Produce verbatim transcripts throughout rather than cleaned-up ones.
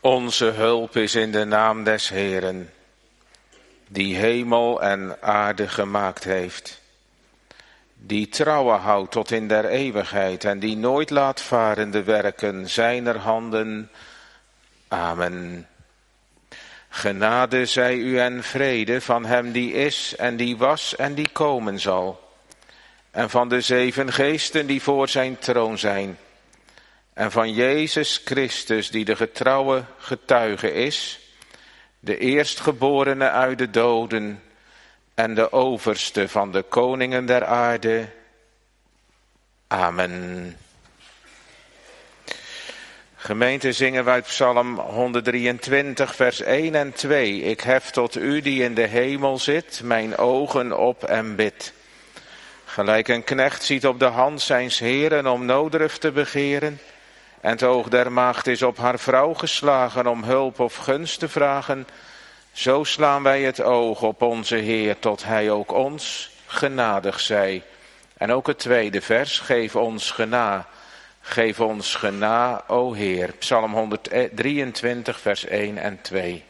Onze hulp is in de naam des Heeren, die hemel en aarde gemaakt heeft, die trouwe houdt tot in der eeuwigheid en die nooit laat varen de werken zijner handen. Amen. Genade zij u en vrede van hem die is en die was en die komen zal, en van de zeven geesten die voor zijn troon zijn, en van Jezus Christus die de getrouwe getuige is, de eerstgeborene uit de doden en de overste van de koningen der aarde. Amen. Gemeente, zingen wij Psalm honderddrieëntwintig, vers één en twee. Ik hef tot u die in de hemel zit, mijn ogen op en bid. Gelijk een knecht ziet op de hand zijns heren om noodruf te begeren, en het oog der maagd is op haar vrouw geslagen om hulp of gunst te vragen, zo slaan wij het oog op onze Heer, tot hij ook ons genadig zij. En ook het tweede vers, geef ons gena, geef ons gena, o Heer. Psalm honderddrieëntwintig, vers één en twee.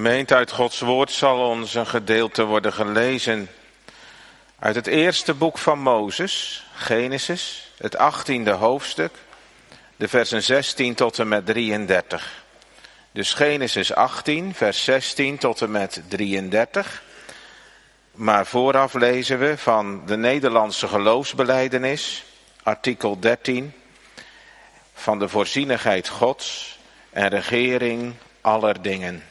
Gemeente, uit Gods woord zal ons een gedeelte worden gelezen uit het eerste boek van Mozes, Genesis, het achttiende hoofdstuk, de versen zestien tot en met drieëndertig. Dus Genesis achttien, vers zestien tot en met drieëndertig. Maar vooraf lezen we van de Nederlandse geloofsbelijdenis, artikel dertien, van de voorzienigheid Gods en regering aller dingen.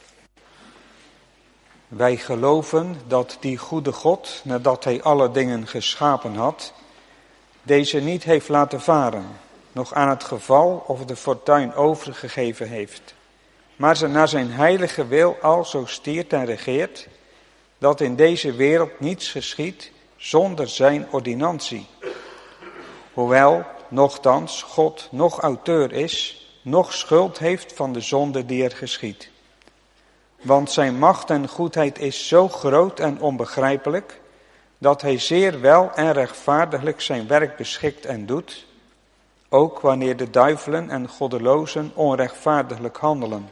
Wij geloven dat die goede God, nadat hij alle dingen geschapen had, deze niet heeft laten varen, nog aan het geval of de fortuin overgegeven heeft, maar ze naar zijn heilige wil al zo stiert en regeert, dat in deze wereld niets geschiedt zonder zijn ordinantie. Hoewel, nochtans, God nog auteur is, nog schuld heeft van de zonde die er geschiedt. Want zijn macht en goedheid is zo groot en onbegrijpelijk, dat hij zeer wel en rechtvaardiglijk zijn werk beschikt en doet, ook wanneer de duivelen en goddelozen onrechtvaardiglijk handelen.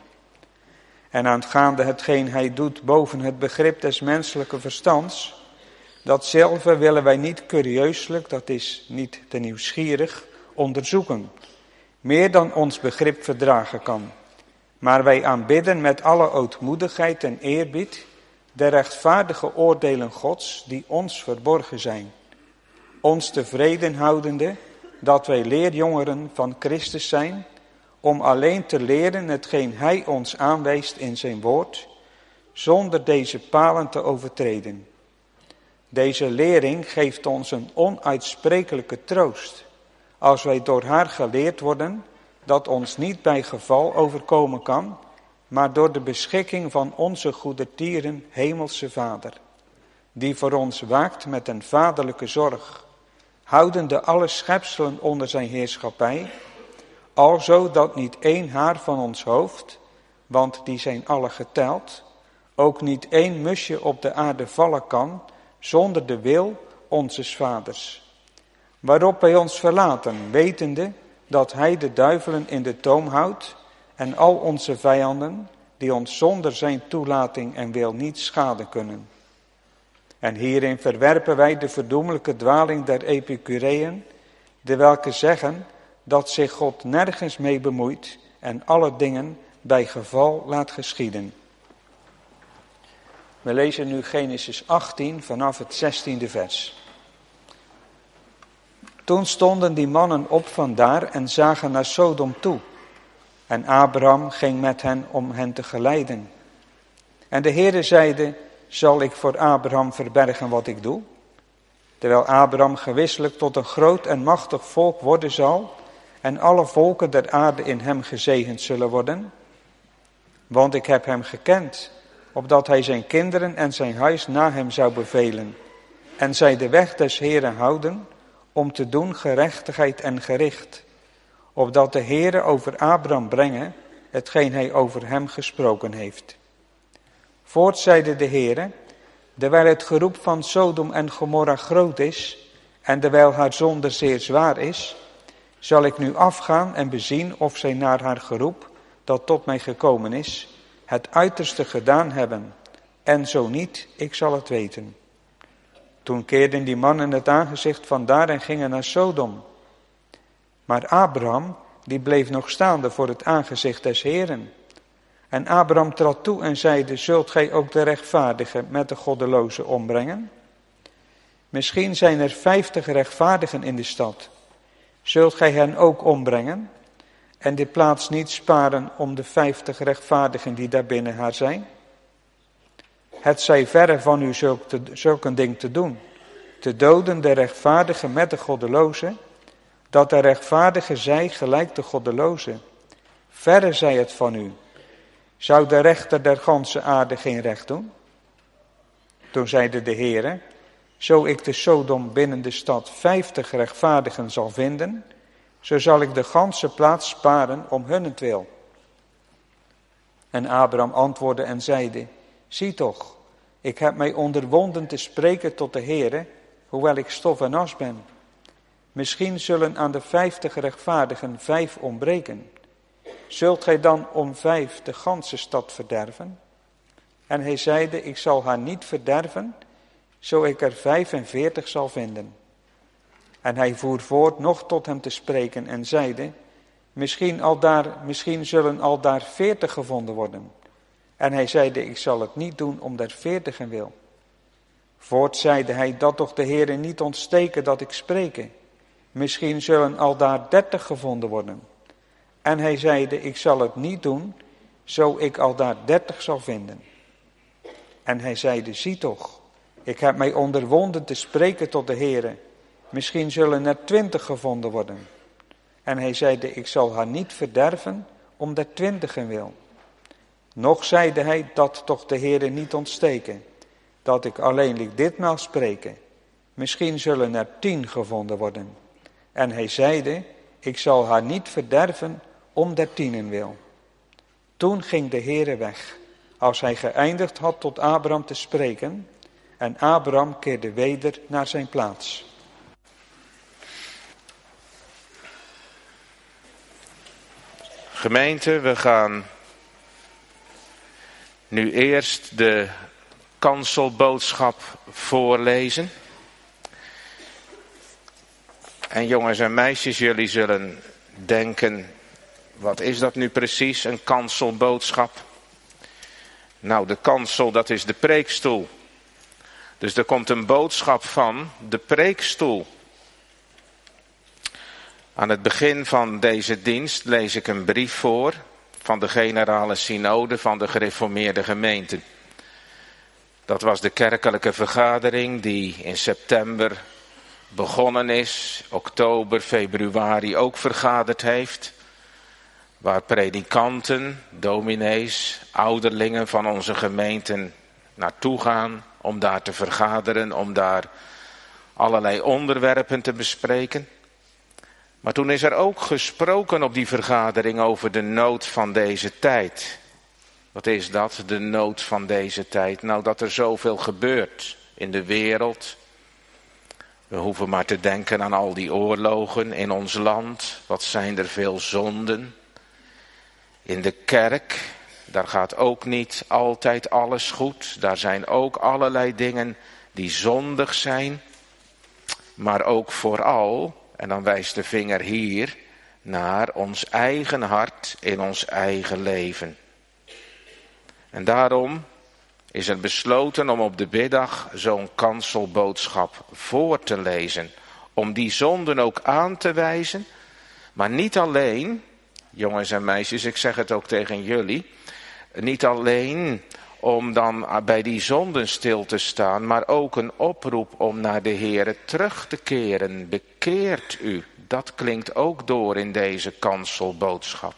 En aangaande hetgeen hij doet boven het begrip des menselijke verstands, datzelfde willen wij niet curieuselijk, dat is niet te nieuwsgierig, onderzoeken, meer dan ons begrip verdragen kan. Maar wij aanbidden met alle ootmoedigheid en eerbied de rechtvaardige oordelen Gods die ons verborgen zijn, ons tevreden houdende dat wij leerjongeren van Christus zijn, om alleen te leren hetgeen hij ons aanwijst in zijn woord, zonder deze palen te overtreden. Deze lering geeft ons een onuitsprekelijke troost, als wij door haar geleerd worden, dat ons niet bij geval overkomen kan, maar door de beschikking van onze goedertieren hemelse Vader, die voor ons waakt met een vaderlijke zorg, houdende alle schepselen onder zijn heerschappij, alzo dat niet één haar van ons hoofd, want die zijn alle geteld, ook niet één musje op de aarde vallen kan, zonder de wil onzes Vaders. Waarop wij ons verlaten, wetende dat hij de duivelen in de toom houdt en al onze vijanden, die ons zonder zijn toelating en wil niet schaden kunnen. En hierin verwerpen wij de verdoemelijke dwaling der Epicureeën, de welke zeggen dat zich God nergens mee bemoeit en alle dingen bij geval laat geschieden. We lezen nu Genesis achttien vanaf het zestiende vers. Toen stonden die mannen op vandaar en zagen naar Sodom toe. En Abraham ging met hen om hen te geleiden. En de Heere zeide, zal ik voor Abraham verbergen wat ik doe? Terwijl Abraham gewisselijk tot een groot en machtig volk worden zal, en alle volken der aarde in hem gezegend zullen worden. Want ik heb hem gekend, opdat hij zijn kinderen en zijn huis na hem zou bevelen, en zij de weg des Heeren houden, om te doen gerechtigheid en gericht, opdat de Heere over Abraham brengen, hetgeen hij over hem gesproken heeft. Voorts zeide de Heere, terwijl het geroep van Sodom en Gomorra groot is, en terwijl haar zonde zeer zwaar is, zal ik nu afgaan en bezien of zij naar haar geroep, dat tot mij gekomen is, het uiterste gedaan hebben, en zo niet, ik zal het weten. Toen keerden die mannen het aangezicht vandaar en gingen naar Sodom. Maar Abraham, die bleef nog staande voor het aangezicht des Heeren. En Abraham trad toe en zeide, zult gij ook de rechtvaardigen met de goddelozen ombrengen? Misschien zijn er vijftig rechtvaardigen in de stad. Zult gij hen ook ombrengen? En de plaats niet sparen om de vijftig rechtvaardigen die daar binnen haar zijn? Het zij verre van u zulk, te, zulk een ding te doen, te doden de rechtvaardigen met de goddelozen, dat de rechtvaardige zij gelijk de goddelozen. Verre zij het van u. Zou de rechter der ganse aarde geen recht doen? Toen zeide de Heere, zo ik de Sodom binnen de stad vijftig rechtvaardigen zal vinden, zo zal ik de ganse plaats sparen om hunnentwil. En Abraham antwoordde en zeide, zie toch, ik heb mij onderwonden te spreken tot de Heere, hoewel ik stof en as ben. Misschien zullen aan de vijftig rechtvaardigen vijf ontbreken. Zult gij dan om vijf de ganse stad verderven? En hij zeide, ik zal haar niet verderven, zo ik er vijfenveertig zal vinden. En hij voer voort nog tot hem te spreken en zeide, misschien, aldaar, misschien zullen aldaar veertig gevonden worden. En hij zeide, ik zal het niet doen om der veertigen wil. Voort zeide hij, dat toch de Heere niet ontsteken dat ik spreke. Misschien zullen aldaar dertig gevonden worden. En hij zeide, ik zal het niet doen, zo ik aldaar dertig zal vinden. En hij zeide, zie toch, ik heb mij onderwonden te spreken tot de Heere. Misschien zullen er twintig gevonden worden. En hij zeide, ik zal haar niet verderven, om der twintigen wil. Nog zeide hij, dat toch de Heere niet ontsteken, dat ik alleenlijk ditmaal spreken. Misschien zullen er tien gevonden worden. En hij zeide, ik zal haar niet verderven, om der tienen wil. Toen ging de Heere weg, als hij geëindigd had tot Abraham te spreken, en Abraham keerde weder naar zijn plaats. Gemeente, we gaan nu eerst de kanselboodschap voorlezen. En jongens en meisjes, jullie zullen denken, wat is dat nu precies, een kanselboodschap? Nou, de kansel, dat is de preekstoel. Dus er komt een boodschap van de preekstoel. Aan het begin van deze dienst lees ik een brief voor van de Generale Synode van de Gereformeerde Gemeente. Dat was de kerkelijke vergadering die in september begonnen is, oktober, februari ook vergaderd heeft. Waar predikanten, dominees, ouderlingen van onze gemeenten naartoe gaan om daar te vergaderen, om daar allerlei onderwerpen te bespreken. Maar toen is er ook gesproken op die vergadering over de nood van deze tijd. Wat is dat, de nood van deze tijd? Nou, dat er zoveel gebeurt in de wereld. We hoeven maar te denken aan al die oorlogen in ons land. Wat zijn er veel zonden. In de kerk, daar gaat ook niet altijd alles goed. Daar zijn ook allerlei dingen die zondig zijn. Maar ook vooral, en dan wijst de vinger hier, naar ons eigen hart in ons eigen leven. En daarom is er besloten om op de biddag zo'n kanselboodschap voor te lezen. Om die zonden ook aan te wijzen. Maar niet alleen, jongens en meisjes, ik zeg het ook tegen jullie. Niet alleen om dan bij die zonden stil te staan. Maar ook een oproep om naar de Heere terug te keren. Bekeert u. Dat klinkt ook door in deze kanselboodschap.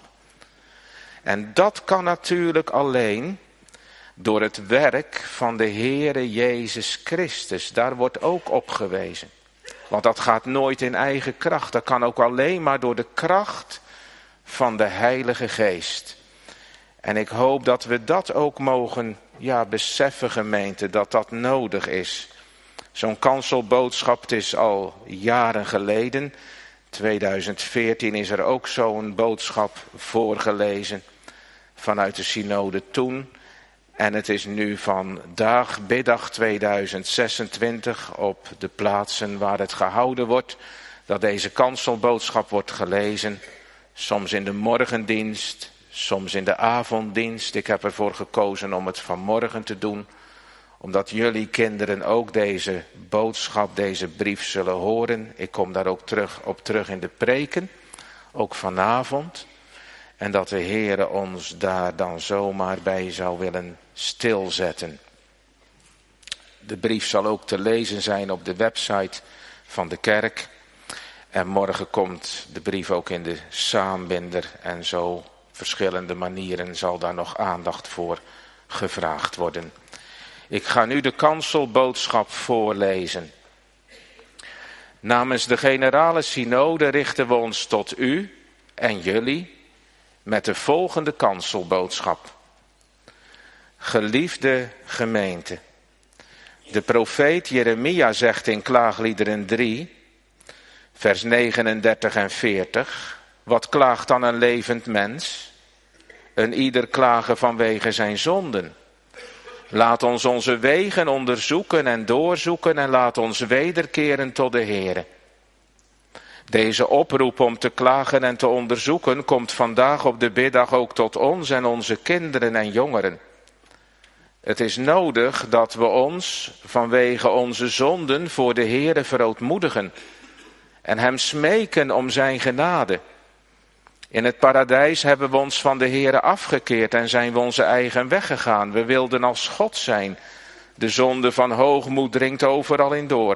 En dat kan natuurlijk alleen door het werk van de Heere Jezus Christus. Daar wordt ook op gewezen. Want dat gaat nooit in eigen kracht. Dat kan ook alleen maar door de kracht van de Heilige Geest. En ik hoop dat we dat ook mogen ja, beseffen, gemeente, dat dat nodig is. Zo'n kanselboodschap, het is al jaren geleden. tweeduizend veertien is er ook zo'n boodschap voorgelezen vanuit de synode toen. En het is nu vandaag, biddag tweeduizend zesentwintig, op de plaatsen waar het gehouden wordt, dat deze kanselboodschap wordt gelezen. Soms in de morgendienst, soms in de avonddienst. Ik heb ervoor gekozen om het vanmorgen te doen, omdat jullie kinderen ook deze boodschap, deze brief zullen horen. Ik kom daar ook terug op terug in de preken, ook vanavond. En dat de Heere ons daar dan zomaar bij zou willen stilzetten. De brief zal ook te lezen zijn op de website van de kerk. En morgen komt de brief ook in de saambinder. En zo verschillende manieren zal daar nog aandacht voor gevraagd worden. Ik ga nu de kanselboodschap voorlezen. Namens de Generale Synode richten we ons tot u en jullie met de volgende kanselboodschap. Geliefde gemeente, de profeet Jeremia zegt in Klaagliederen drie, vers negenendertig en veertig, wat klaagt dan een levend mens? Een ieder klagen vanwege zijn zonden. Laat ons onze wegen onderzoeken en doorzoeken en laat ons wederkeren tot de Heere. Deze oproep om te klagen en te onderzoeken komt vandaag op de biddag ook tot ons en onze kinderen en jongeren. Het is nodig dat we ons vanwege onze zonden voor de Heere verootmoedigen en hem smeken om zijn genade. In het paradijs hebben we ons van de Heere afgekeerd en zijn we onze eigen weg gegaan. We wilden als God zijn. De zonde van hoogmoed dringt overal in door.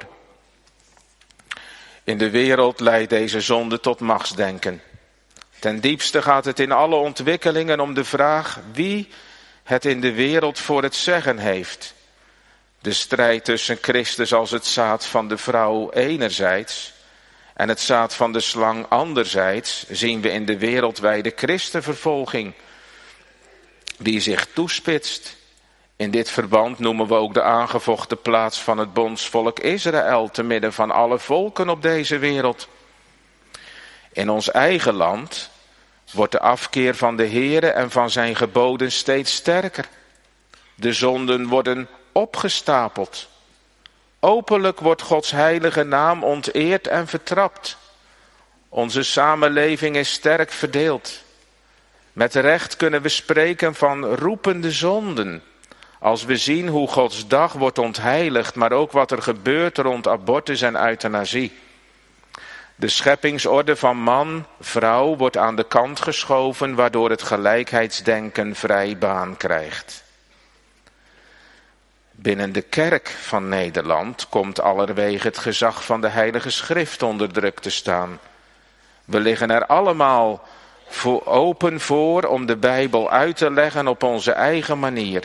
In de wereld leidt deze zonde tot machtsdenken. Ten diepste gaat het in alle ontwikkelingen om de vraag wie het in de wereld voor het zeggen heeft. De strijd tussen Christus als het zaad van de vrouw enerzijds en het zaad van de slang anderzijds zien we in de wereldwijde christenvervolging die zich toespitst. In dit verband noemen we ook de aangevochten plaats van het bondsvolk Israël te midden van alle volken op deze wereld. In ons eigen land wordt de afkeer van de Heere en van zijn geboden steeds sterker. De zonden worden opgestapeld. Openlijk wordt Gods heilige naam onteerd en vertrapt. Onze samenleving is sterk verdeeld. Met recht kunnen we spreken van roepende zonden. Als we zien hoe Gods dag wordt ontheiligd, maar ook wat er gebeurt rond abortus en euthanasie. De scheppingsorde van man, vrouw wordt aan de kant geschoven, waardoor het gelijkheidsdenken vrij baan krijgt. Binnen de kerk van Nederland komt allerwege het gezag van de Heilige Schrift onder druk te staan. We liggen er allemaal voor open voor om de Bijbel uit te leggen op onze eigen manier.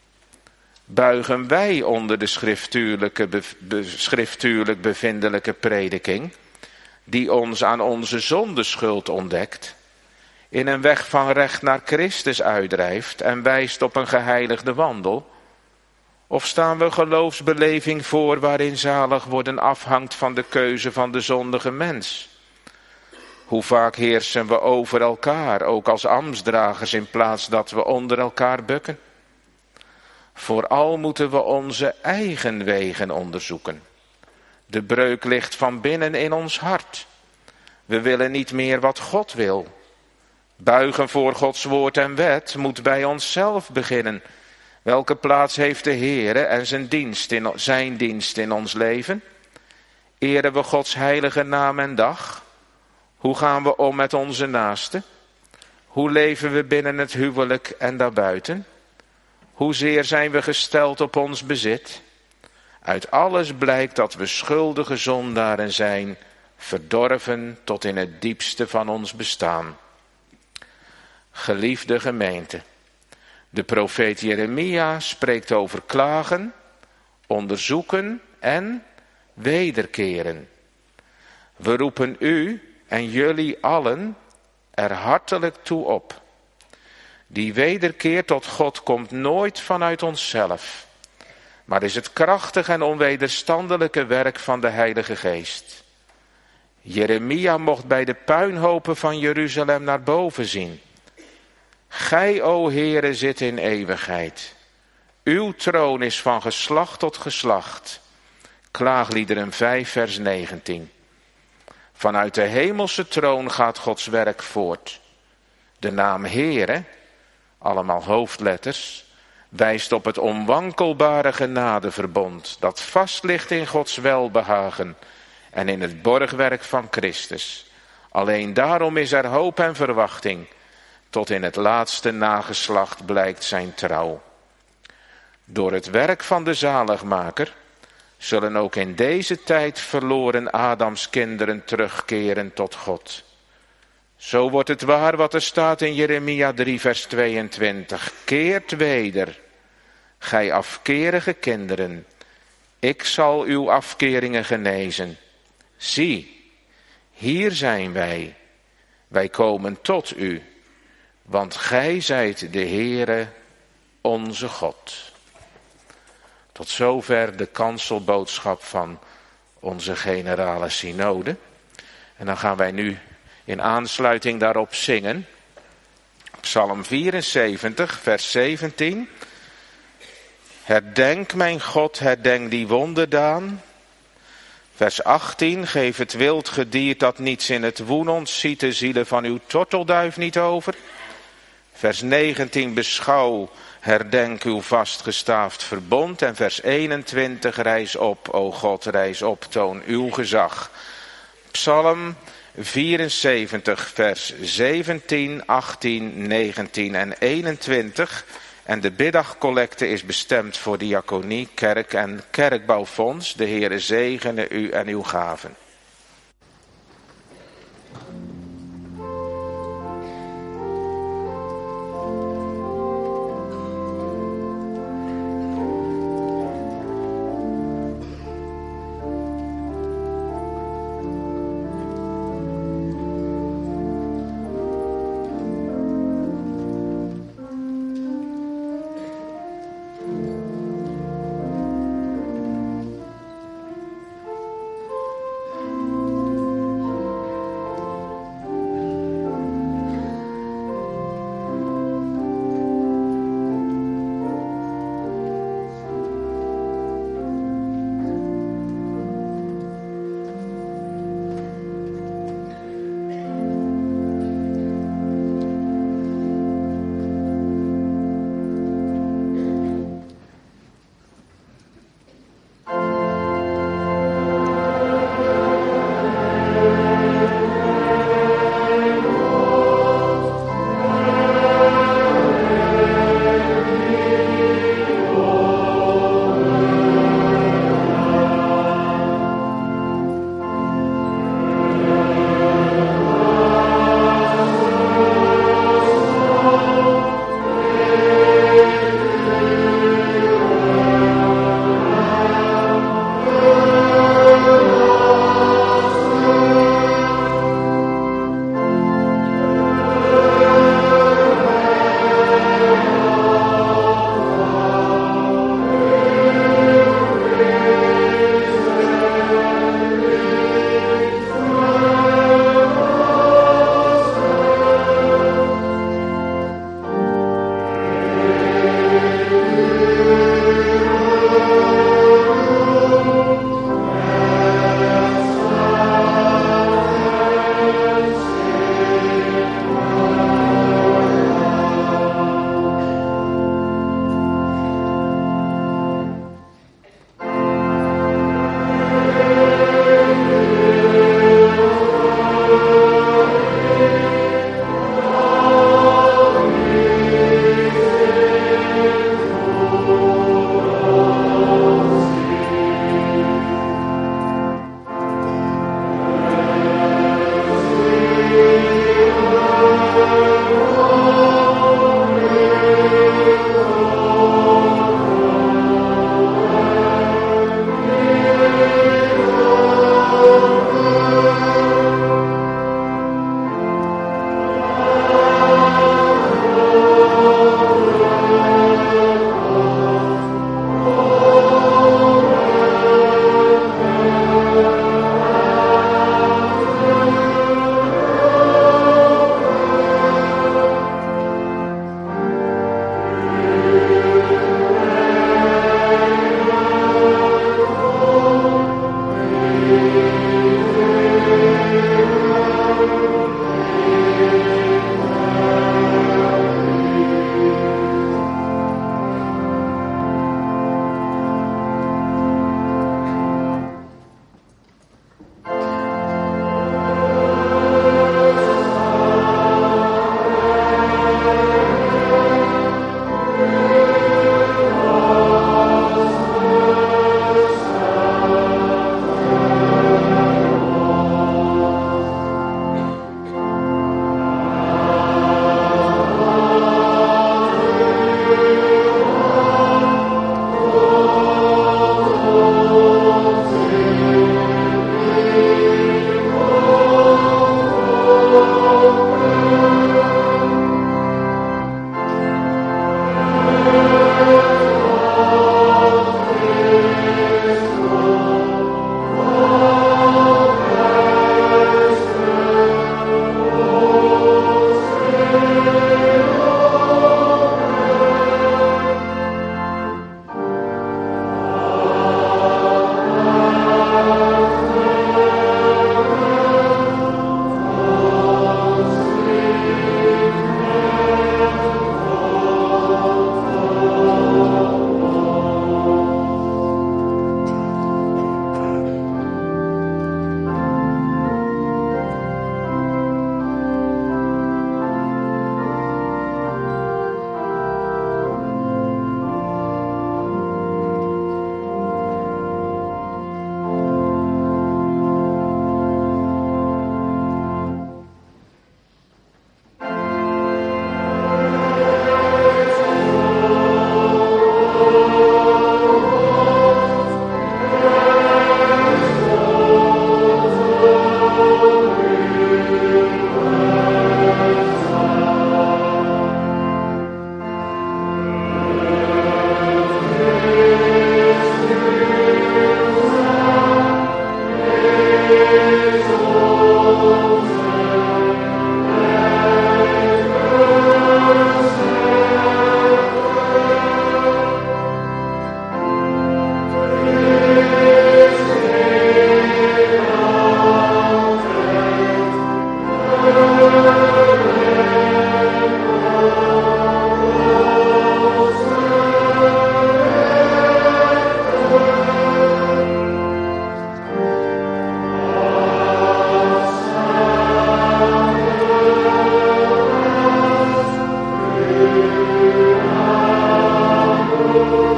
Buigen wij onder de schriftuurlijke, be, schriftuurlijk bevindelijke prediking, die ons aan onze zondeschuld ontdekt, in een weg van recht naar Christus uitdrijft en wijst op een geheiligde wandel? Of staan we geloofsbeleving voor waarin zalig worden afhangt van de keuze van de zondige mens? Hoe vaak heersen we over elkaar, ook als ambtsdragers, in plaats dat we onder elkaar bukken? Vooral moeten we onze eigen wegen onderzoeken. De breuk ligt van binnen in ons hart. We willen niet meer wat God wil. Buigen voor Gods woord en wet moet bij onszelf beginnen. Welke plaats heeft de Heere en zijn dienst in, zijn dienst in ons leven? Eren we Gods heilige naam en dag? Hoe gaan we om met onze naasten? Hoe leven we binnen het huwelijk en daarbuiten? Hoezeer zijn we gesteld op ons bezit? Uit alles blijkt dat we schuldige zondaren zijn, verdorven tot in het diepste van ons bestaan. Geliefde gemeente, de profeet Jeremia spreekt over klagen, onderzoeken en wederkeren. We roepen u en jullie allen er hartelijk toe op. Die wederkeer tot God komt nooit vanuit onszelf, maar is het krachtige en onwederstandelijke werk van de Heilige Geest. Jeremia mocht bij de puinhopen van Jeruzalem naar boven zien. Gij, o Heere, zit in eeuwigheid. Uw troon is van geslacht tot geslacht. Klaagliederen vijf vers negentien. Vanuit de hemelse troon gaat Gods werk voort. De naam Heere, allemaal hoofdletters, wijst op het onwankelbare genadeverbond dat vast ligt in Gods welbehagen en in het borgwerk van Christus. Alleen daarom is er hoop en verwachting. Tot in het laatste nageslacht blijkt zijn trouw. Door het werk van de zaligmaker zullen ook in deze tijd verloren Adams kinderen terugkeren tot God. Zo wordt het waar wat er staat in Jeremia drie vers tweeëntwintig. Keert weder, gij afkerige kinderen, ik zal uw afkeringen genezen. Zie, hier zijn wij, wij komen tot u, want gij zijt de Heere, onze God. Tot zover de kanselboodschap van onze generale synode. En dan gaan wij nu in aansluiting daarop zingen. Psalm vierenzeventig, vers zeventien. Herdenk, mijn God, herdenk die wonderdaan. Vers achttien, geef het wild gediert dat niets in het woen ontziet de zielen van uw tortelduif niet over. Vers negentien, beschouw, herdenk uw vastgestaafd verbond. En vers eenentwintig, rijs op, o God, rijs op, toon uw gezag. Psalm vierenzeventig, vers zeventien, achttien, negentien en eenentwintig. En de biddagcollecte is bestemd voor diaconie, kerk en kerkbouwfonds. De Heere zegene u en uw gaven.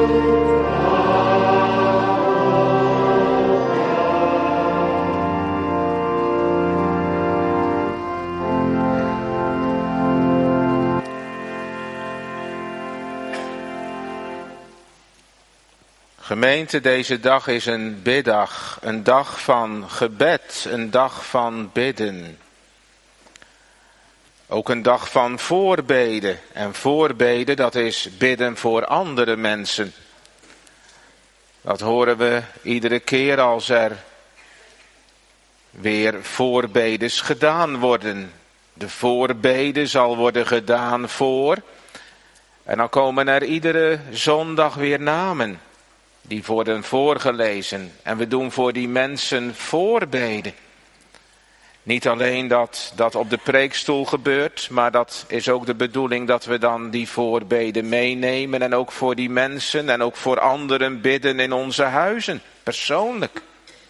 Gemeente, deze dag is een biddag, een dag van gebed, een dag van bidden. Ook een dag van voorbeden. En voorbeden, dat is bidden voor andere mensen. Dat horen we iedere keer als er weer voorbedes gedaan worden. De voorbeden zal worden gedaan voor. En dan komen er iedere zondag weer namen. Die worden voorgelezen. En we doen voor die mensen voorbeden. Niet alleen dat dat op de preekstoel gebeurt, maar dat is ook de bedoeling dat we dan die voorbeden meenemen. En ook voor die mensen en ook voor anderen bidden in onze huizen, persoonlijk.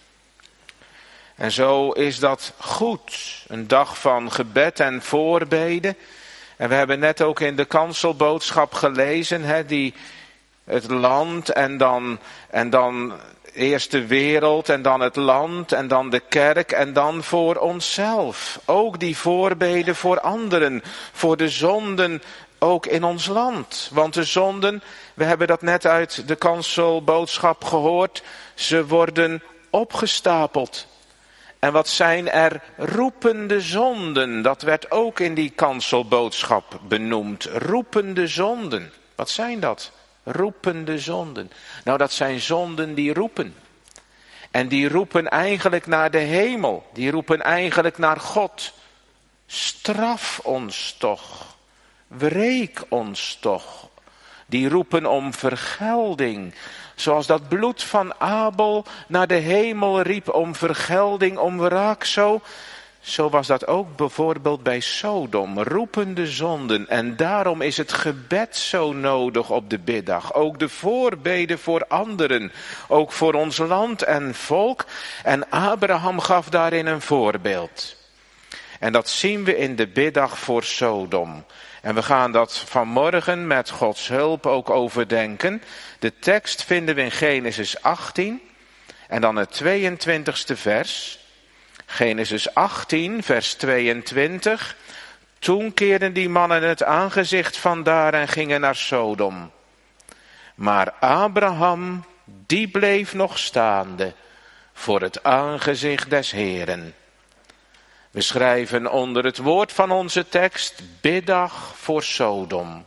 En zo is dat goed. Een dag van gebed en voorbeden. En we hebben net ook in de kanselboodschap gelezen, hè, die... Het land en dan, en dan eerst de wereld en dan het land en dan de kerk en dan voor onszelf. Ook die voorbeden voor anderen, voor de zonden ook in ons land. Want de zonden, we hebben dat net uit de kanselboodschap gehoord, ze worden opgestapeld. En wat zijn er roepende zonden? Dat werd ook in die kanselboodschap benoemd. Roepende zonden. Wat zijn dat? Roepende zonden. Nou, dat zijn zonden die roepen. En die roepen eigenlijk naar de hemel. Die roepen eigenlijk naar God. Straf ons toch. Wreek ons toch. Die roepen om vergelding. Zoals dat bloed van Abel naar de hemel riep om vergelding, om wraak zo. Zo was dat ook bijvoorbeeld bij Sodom, roepende zonden. En daarom is het gebed zo nodig op de biddag. Ook de voorbeden voor anderen, ook voor ons land en volk. En Abraham gaf daarin een voorbeeld. En dat zien we in de biddag voor Sodom. En we gaan dat vanmorgen met Gods hulp ook overdenken. De tekst vinden we in Genesis achttien en dan het tweeëntwintigste vers. Genesis achttien, vers tweeëntwintig. Toen keerden die mannen het aangezicht vandaar en gingen naar Sodom. Maar Abraham, die bleef nog staande voor het aangezicht des Heeren. We schrijven onder het woord van onze tekst, biddag voor Sodom.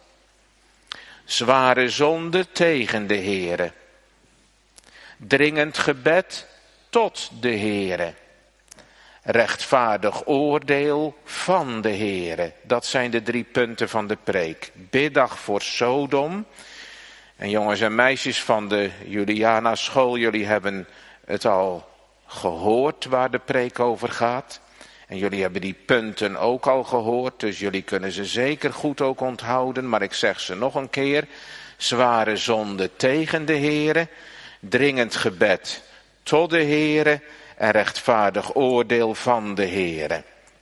Zware zonde tegen de Heere. Dringend gebed tot de Heere. Rechtvaardig oordeel van de Heere. Dat zijn de drie punten van de preek. Biddag voor Sodom. En jongens en meisjes van de Juliana school, jullie hebben het al gehoord waar de preek over gaat. En jullie hebben die punten ook al gehoord, dus jullie kunnen ze zeker goed ook onthouden. Maar ik zeg ze nog een keer. Zware zonde tegen de Heere. Dringend gebed tot de Heere. En rechtvaardig oordeel van de Heere.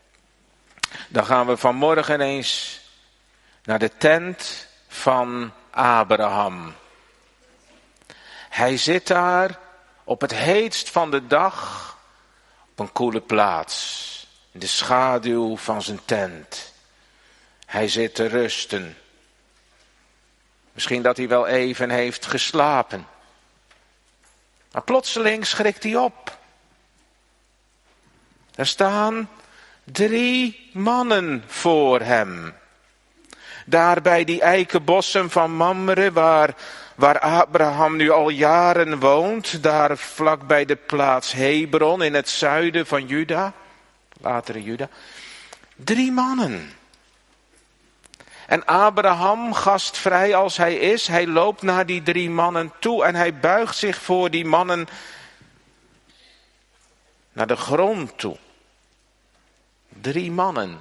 Dan gaan we vanmorgen eens naar de tent van Abraham. Hij zit daar op het heetst van de dag op een koele plaats. In de schaduw van zijn tent. Hij zit te rusten. Misschien dat hij wel even heeft geslapen. Maar plotseling schrikt hij op. Er staan drie mannen voor hem. Daar bij die eikenbossen van Mamre, waar, waar Abraham nu al jaren woont. Daar vlak bij de plaats Hebron in het zuiden van Juda. Latere Juda. Drie mannen. En Abraham, gastvrij als hij is, hij loopt naar die drie mannen toe en hij buigt zich voor die mannen naar de grond toe. Drie mannen.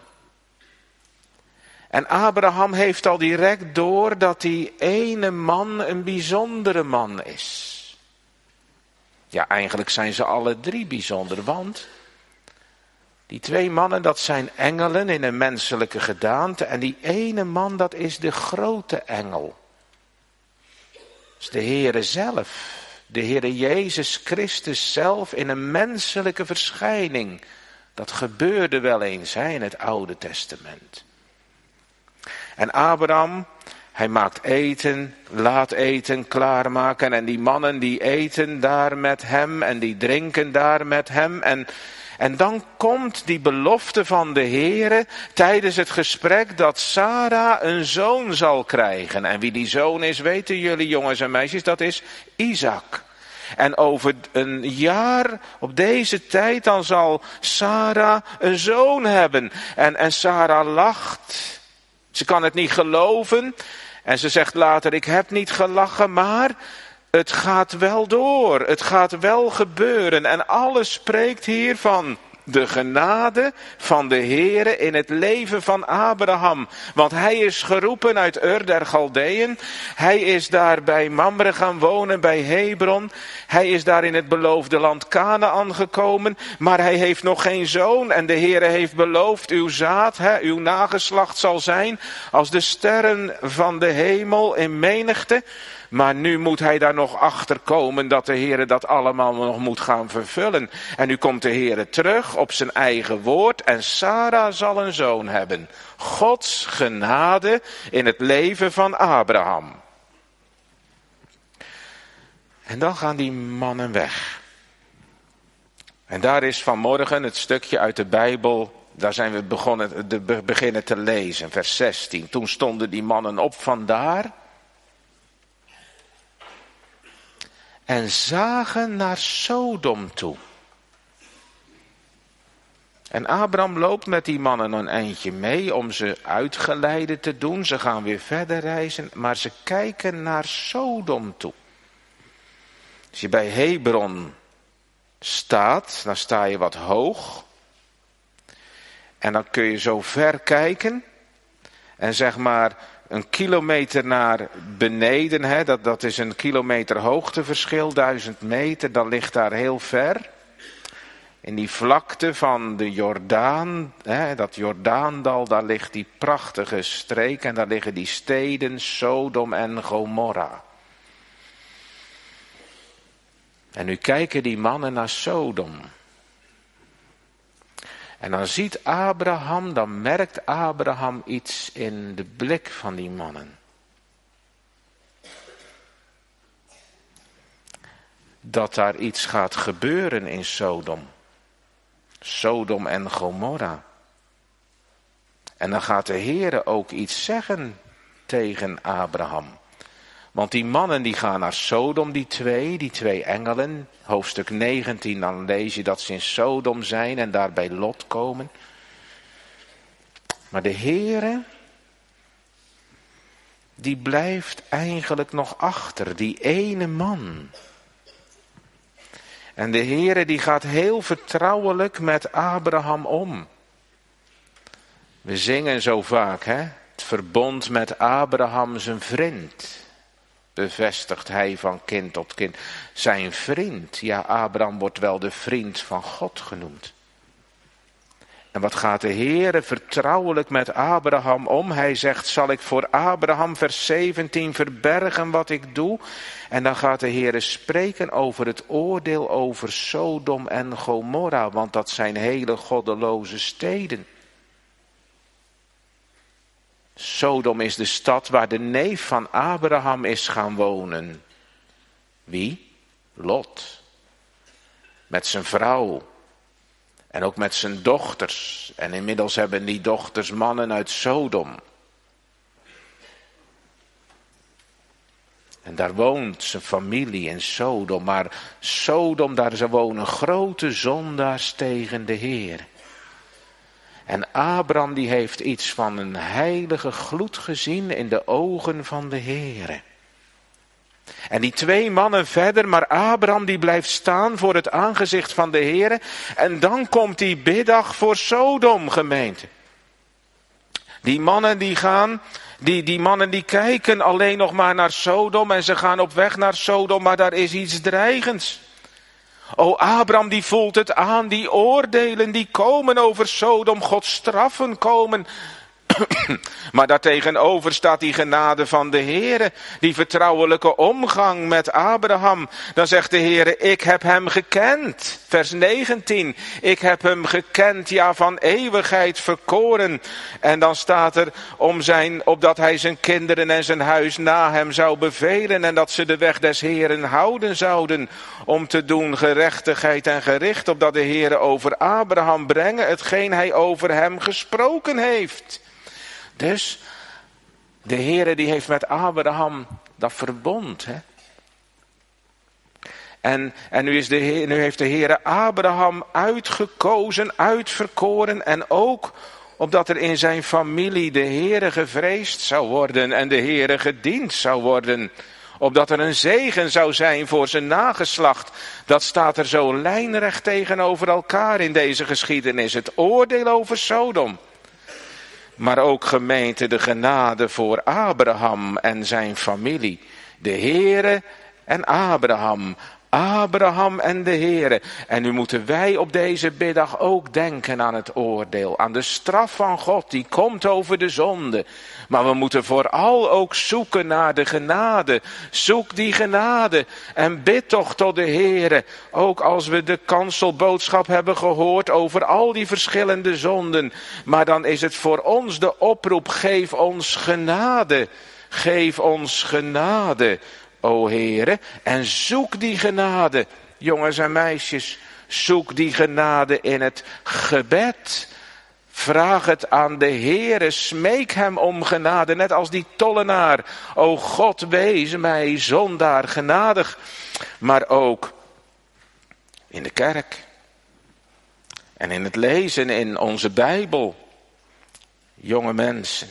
En Abraham heeft al direct door dat die ene man een bijzondere man is. Ja, eigenlijk zijn ze alle drie bijzonder, want die twee mannen, dat zijn engelen in een menselijke gedaante. En die ene man, dat is de grote engel. is de Heere zelf. De Heere Jezus Christus zelf in een menselijke verschijning. Dat gebeurde wel eens hè, in het Oude Testament. En Abraham, hij maakt eten, laat eten klaarmaken. En die mannen die eten daar met hem en die drinken daar met hem. En, en dan komt die belofte van de Heere tijdens het gesprek dat Sara een zoon zal krijgen. En wie die zoon is, weten jullie jongens en meisjes, dat is Isaac. En over een jaar, op deze tijd, dan zal Sara een zoon hebben. En, en Sara lacht. Ze kan het niet geloven. En ze zegt later, ik heb niet gelachen, maar het gaat wel door. Het gaat wel gebeuren. En alles spreekt hier van de genade van de Heere in het leven van Abraham. Want hij is geroepen uit Ur der Galdeën. Hij is daar bij Mamre gaan wonen, bij Hebron. Hij is daar in het beloofde land Kanaan gekomen. Maar hij heeft nog geen zoon. En de Heere heeft beloofd, uw zaad, hè, uw nageslacht zal zijn als de sterren van de hemel in menigte. Maar nu moet hij daar nog achter komen dat de Heere dat allemaal nog moet gaan vervullen. En nu komt de Heere terug op zijn eigen woord en Sara zal een zoon hebben. Gods genade in het leven van Abraham. En dan gaan die mannen weg. En daar is vanmorgen het stukje uit de Bijbel, daar zijn we begonnen, de, beginnen te lezen, vers zestien. Toen stonden die mannen op vandaar en zagen naar Sodom toe. En Abraham loopt met die mannen een eindje mee om ze uitgeleide te doen. Ze gaan weer verder reizen, maar ze kijken naar Sodom toe. Als je bij Hebron staat, dan sta je wat hoog. En dan kun je zo ver kijken. En zeg maar een kilometer naar beneden, hè, dat, dat is een kilometer hoogteverschil, duizend meter, dan ligt daar heel ver. In die vlakte van de Jordaan, hè, dat Jordaandal, daar ligt die prachtige streek en daar liggen die steden Sodom en Gomorra. En nu kijken die mannen naar Sodom. En dan ziet Abraham, dan merkt Abraham iets in de blik van die mannen. Dat daar iets gaat gebeuren in Sodom. Sodom en Gomorra. En dan gaat de Heere ook iets zeggen tegen Abraham. Want die mannen die gaan naar Sodom, die twee, die twee engelen. Hoofdstuk negentien, dan lees je dat ze in Sodom zijn en daar bij Lot komen. Maar de Heere, die blijft eigenlijk nog achter, die ene man. En de Heere die gaat heel vertrouwelijk met Abraham om. We zingen zo vaak, hè? Het verbond met Abraham zijn vriend. Bevestigt hij van kind tot kind. Zijn vriend. Ja, Abraham wordt wel de vriend van God genoemd. En wat gaat de Heere vertrouwelijk met Abraham om? Hij zegt, zal ik voor Abraham, vers zeventien, verbergen wat ik doe? En dan gaat de Heere spreken over het oordeel over Sodom en Gomorra. Want dat zijn hele goddeloze steden. Sodom is de stad waar de neef van Abraham is gaan wonen. Wie? Lot. Met zijn vrouw. En ook met zijn dochters. En inmiddels hebben die dochters mannen uit Sodom. En daar woont zijn familie in Sodom. Maar Sodom, daar wonen grote zondaars tegen de Heer. En Abraham die heeft iets van een heilige gloed gezien in de ogen van de Heere. En die twee mannen verder, maar Abraham die blijft staan voor het aangezicht van de Heere. En dan komt die biddag voor Sodom, gemeente. Die mannen die gaan, die, die mannen die kijken alleen nog maar naar Sodom en ze gaan op weg naar Sodom, maar daar is iets dreigends. O, Abraham die voelt het aan, die oordelen die komen over Sodom, Gods straffen komen. Maar daartegenover staat die genade van de Heere, die vertrouwelijke omgang met Abraham. Dan zegt de Heere, ik heb hem gekend. Vers negentien, ik heb hem gekend, ja van eeuwigheid verkoren. En dan staat er, om zijn, opdat hij zijn kinderen en zijn huis na hem zou bevelen. En dat ze de weg des Heeren houden zouden, om te doen gerechtigheid en gericht. Opdat de Heere over Abraham brengen, hetgeen hij over hem gesproken heeft. Dus de Heere die heeft met Abraham dat verbond. Hè? En, en nu, is de Heer, nu heeft de Heere Abraham uitgekozen, uitverkoren. En ook opdat er in zijn familie de Heere gevreesd zou worden en de Heere gediend zou worden. Opdat er een zegen zou zijn voor zijn nageslacht. Dat staat er zo lijnrecht tegenover elkaar in deze geschiedenis. Het oordeel over Sodom. Maar ook gemeente de genade voor Abraham en zijn familie. De Heere en Abraham. Abraham en de Heere. En nu moeten wij op deze middag ook denken aan het oordeel. Aan de straf van God die komt over de zonde. Maar we moeten vooral ook zoeken naar de genade. Zoek die genade en bid toch tot de Heere. Ook als we de kanselboodschap hebben gehoord over al die verschillende zonden. Maar dan is het voor ons de oproep, geef ons genade. Geef ons genade, o Heere. En zoek die genade, jongens en meisjes. Zoek die genade in het gebed. Vraag het aan de Heere, smeek hem om genade, net als die tollenaar. O God, wees mij zondaar genadig. Maar ook in de kerk. En in het lezen in onze Bijbel. Jonge mensen.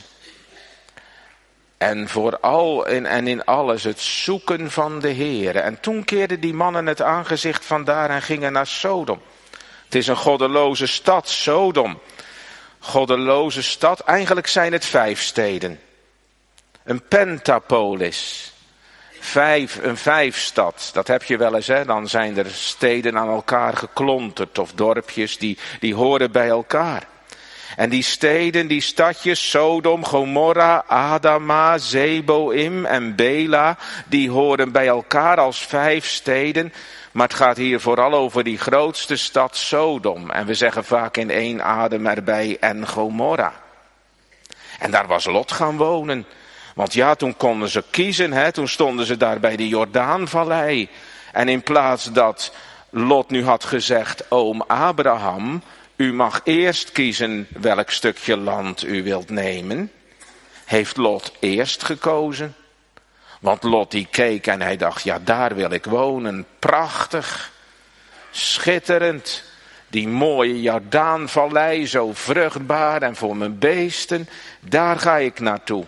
En vooral in, en in alles het zoeken van de Heere. En toen keerden die mannen het aangezicht vandaar en gingen naar Sodom. Het is een goddeloze stad, Sodom. Goddeloze stad, eigenlijk zijn het vijf steden. Een pentapolis. Vijf, een vijfstad, dat heb je wel eens, hè. Dan zijn er steden aan elkaar geklonterd of dorpjes die, die horen bij elkaar. En die steden, die stadjes, Sodom, Gomorra, Adama, Zeboim en Bela, die horen bij elkaar als vijf steden. Maar het gaat hier vooral over die grootste stad Sodom. En we zeggen vaak in één adem erbij en Gomorra. En daar was Lot gaan wonen. Want ja, toen konden ze kiezen, hè? Toen stonden ze daar bij de Jordaanvallei. En in plaats dat Lot nu had gezegd, oom Abraham, u mag eerst kiezen welk stukje land u wilt nemen, heeft Lot eerst gekozen. Want Lot die keek en hij dacht, ja daar wil ik wonen. Prachtig, schitterend, die mooie Jordaanvallei, zo vruchtbaar en voor mijn beesten, daar ga ik naartoe.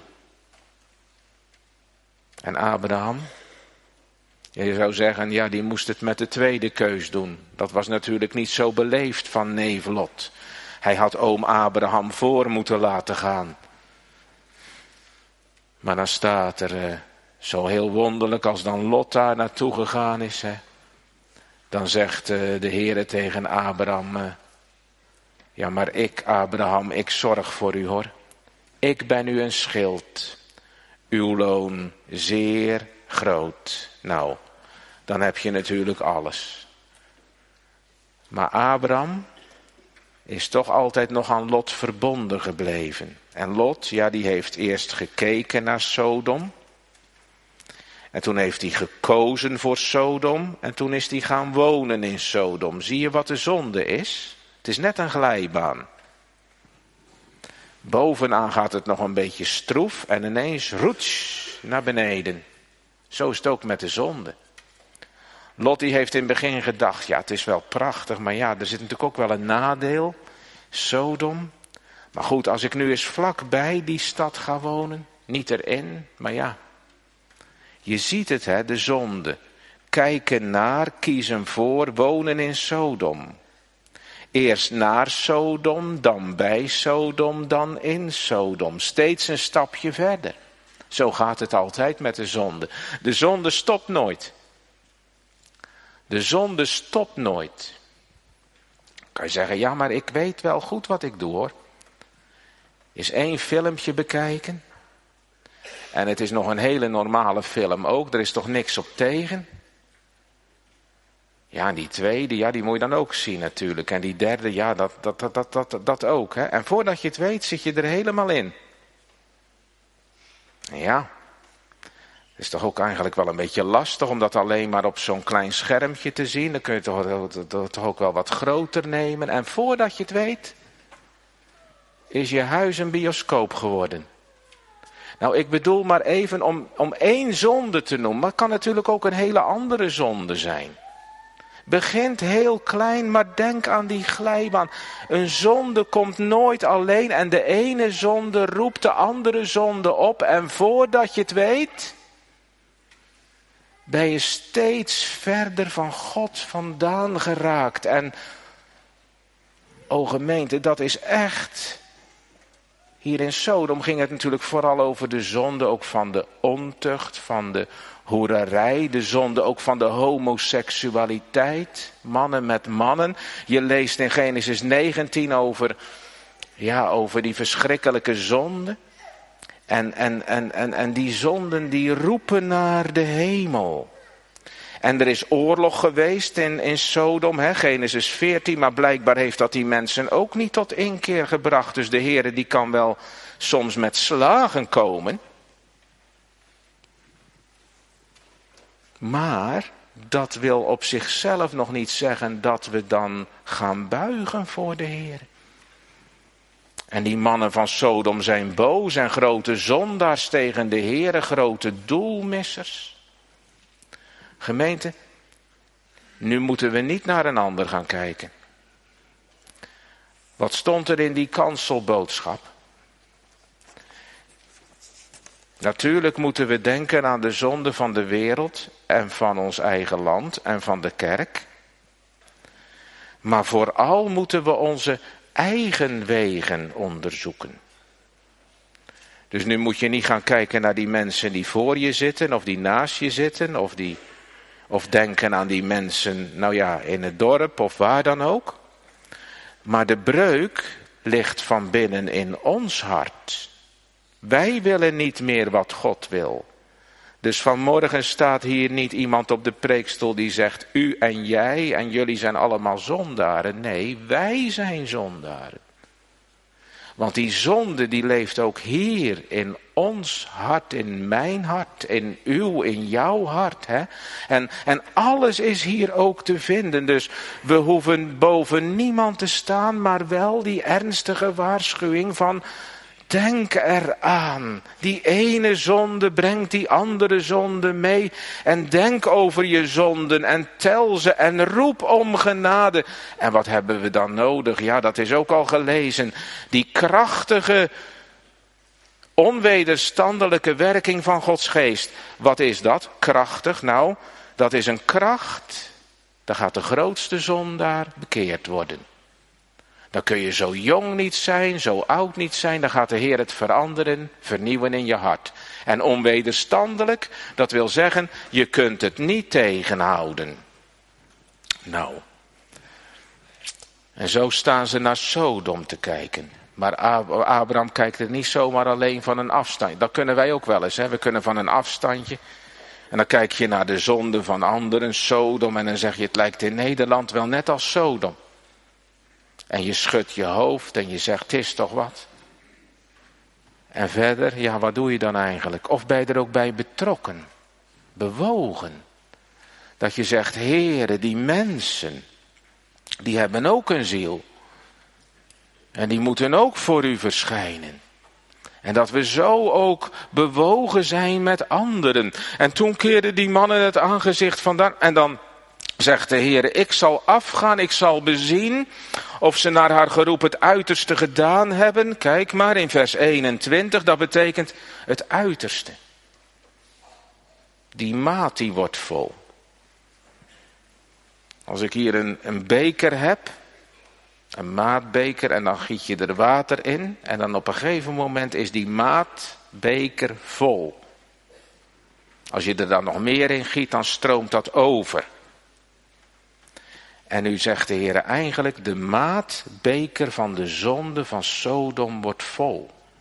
En Abraham, je zou zeggen, ja die moest het met de tweede keus doen. Dat was natuurlijk niet zo beleefd van neef Lot. Hij had oom Abraham voor moeten laten gaan. Maar dan staat er, uh, zo heel wonderlijk als dan Lot daar naartoe gegaan is. Hè, dan zegt uh, de Heere tegen Abraham, uh, ja maar ik Abraham, ik zorg voor u hoor. Ik ben u een schild. Uw loon zeer groot. Nou, dan heb je natuurlijk alles. Maar Abraham is toch altijd nog aan Lot verbonden gebleven. En Lot, ja, die heeft eerst gekeken naar Sodom. En toen heeft hij gekozen voor Sodom. En toen is hij gaan wonen in Sodom. Zie je wat de zonde is? Het is net een glijbaan. Bovenaan gaat het nog een beetje stroef en ineens roets naar beneden. Zo is het ook met de zonde. Lot die heeft in het begin gedacht, ja het is wel prachtig, maar ja er zit natuurlijk ook wel een nadeel. Sodom. Maar goed, als ik nu eens vlakbij die stad ga wonen, niet erin, maar ja. Je ziet het hè, de zonde. Kijken naar, kiezen voor, wonen in Sodom. Eerst naar Sodom, dan bij Sodom, dan in Sodom. Steeds een stapje verder. Zo gaat het altijd met de zonde. De zonde stopt nooit. De zonde stopt nooit. Kan je zeggen, ja maar ik weet wel goed wat ik doe hoor. is één filmpje bekijken. En het is nog een hele normale film ook. Er is toch niks op tegen? Ja, en die tweede, ja, die moet je dan ook zien natuurlijk. En die derde, ja, dat, dat, dat, dat, dat, dat ook. Hè? En voordat je het weet, zit je er helemaal in. Ja, het is toch ook eigenlijk wel een beetje lastig om dat alleen maar op zo'n klein schermpje te zien. Dan kun je toch, toch, toch ook wel wat groter nemen. En voordat je het weet, is je huis een bioscoop geworden. Nou, ik bedoel maar even om, om één zonde te noemen. Maar het kan natuurlijk ook een hele andere zonde zijn. Begint heel klein, maar denk aan die glijbaan. Een zonde komt nooit alleen en de ene zonde roept de andere zonde op. En voordat je het weet, ben je steeds verder van God vandaan geraakt. En, o gemeente, dat is echt... Hier in Sodom ging het natuurlijk vooral over de zonde ook van de ontucht, van de hoererij, de zonde ook van de homoseksualiteit, mannen met mannen. Je leest in Genesis negentien over, ja, over die verschrikkelijke zonde. En, en, en, en, en die zonden die roepen naar de hemel. En er is oorlog geweest in, in Sodom, hè, Genesis veertien, maar blijkbaar heeft dat die mensen ook niet tot inkeer gebracht. Dus de Heere die kan wel soms met slagen komen. Maar dat wil op zichzelf nog niet zeggen dat we dan gaan buigen voor de Heere. En die mannen van Sodom zijn boos en grote zondaars tegen de Heere, grote doelmissers. Gemeente, nu moeten we niet naar een ander gaan kijken. Wat stond er in die kanselboodschap? Natuurlijk moeten we denken aan de zonde van de wereld en van ons eigen land en van de kerk. Maar vooral moeten we onze eigen wegen onderzoeken. Dus nu moet je niet gaan kijken naar die mensen die voor je zitten of die naast je zitten of die... Of denken aan die mensen, nou ja, in het dorp of waar dan ook. Maar de breuk ligt van binnen in ons hart. Wij willen niet meer wat God wil. Dus vanmorgen staat hier niet iemand op de preekstoel die zegt, u en jij en jullie zijn allemaal zondaren. Nee, wij zijn zondaren. Want die zonde die leeft ook hier in ons hart, in mijn hart, in uw, in jouw hart. Hè? En, en alles is hier ook te vinden. Dus we hoeven boven niemand te staan, maar wel die ernstige waarschuwing van... Denk eraan, die ene zonde brengt die andere zonde mee. En denk over je zonden en tel ze en roep om genade. En wat hebben we dan nodig? Ja, dat is ook al gelezen. Die krachtige, onwederstandelijke werking van Gods geest. Wat is dat? Krachtig? Nou, dat is een kracht. Dan gaat de grootste zondaar bekeerd worden. Dan kun je zo jong niet zijn, zo oud niet zijn. Dan gaat de Heer het veranderen, vernieuwen in je hart. En onwederstandelijk, dat wil zeggen, je kunt het niet tegenhouden. Nou. En zo staan ze naar Sodom te kijken. Maar Abraham kijkt er niet zomaar alleen van een afstand. Dat kunnen wij ook wel eens. Hè? We kunnen van een afstandje. En dan kijk je naar de zonde van anderen, Sodom. En dan zeg je, het lijkt in Nederland wel net als Sodom. En je schudt je hoofd en je zegt, het is toch wat. En verder, ja, wat doe je dan eigenlijk? Of ben je er ook bij betrokken, bewogen? Dat je zegt, Heere, die mensen, die hebben ook een ziel. En die moeten ook voor u verschijnen. En dat we zo ook bewogen zijn met anderen. En toen keerden die mannen het aangezicht vandaan. En dan zegt de Heer, ik zal afgaan, ik zal bezien of ze naar haar geroep het uiterste gedaan hebben. Kijk maar in vers eenentwintig, dat betekent het uiterste. Die maat die wordt vol. Als ik hier een, een beker heb, een maatbeker en dan giet je er water in. En dan op een gegeven moment is die maatbeker vol. Als je er dan nog meer in giet, dan stroomt dat over. En nu zegt de Heer eigenlijk, de maatbeker van de zonde van Sodom wordt vol.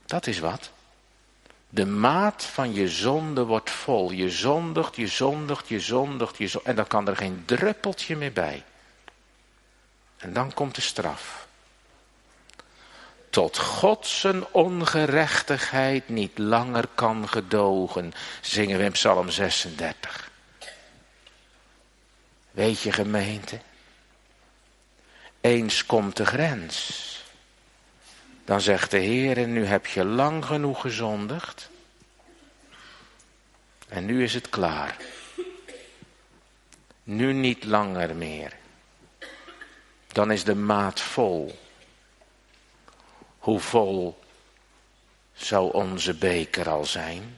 Dat is wat. De maat van je zonde wordt vol. Je zondigt, je zondigt, je zondigt, je zondigt. En dan kan er geen druppeltje meer bij. En dan komt de straf. Tot God zijn ongerechtigheid niet langer kan gedogen, zingen we in Psalm zesendertig. Weet je, gemeente, eens komt de grens. Dan zegt de Heer, nu heb je lang genoeg gezondigd. En nu is het klaar. Nu niet langer meer. Dan is de maat vol. Hoe vol zou onze beker al zijn?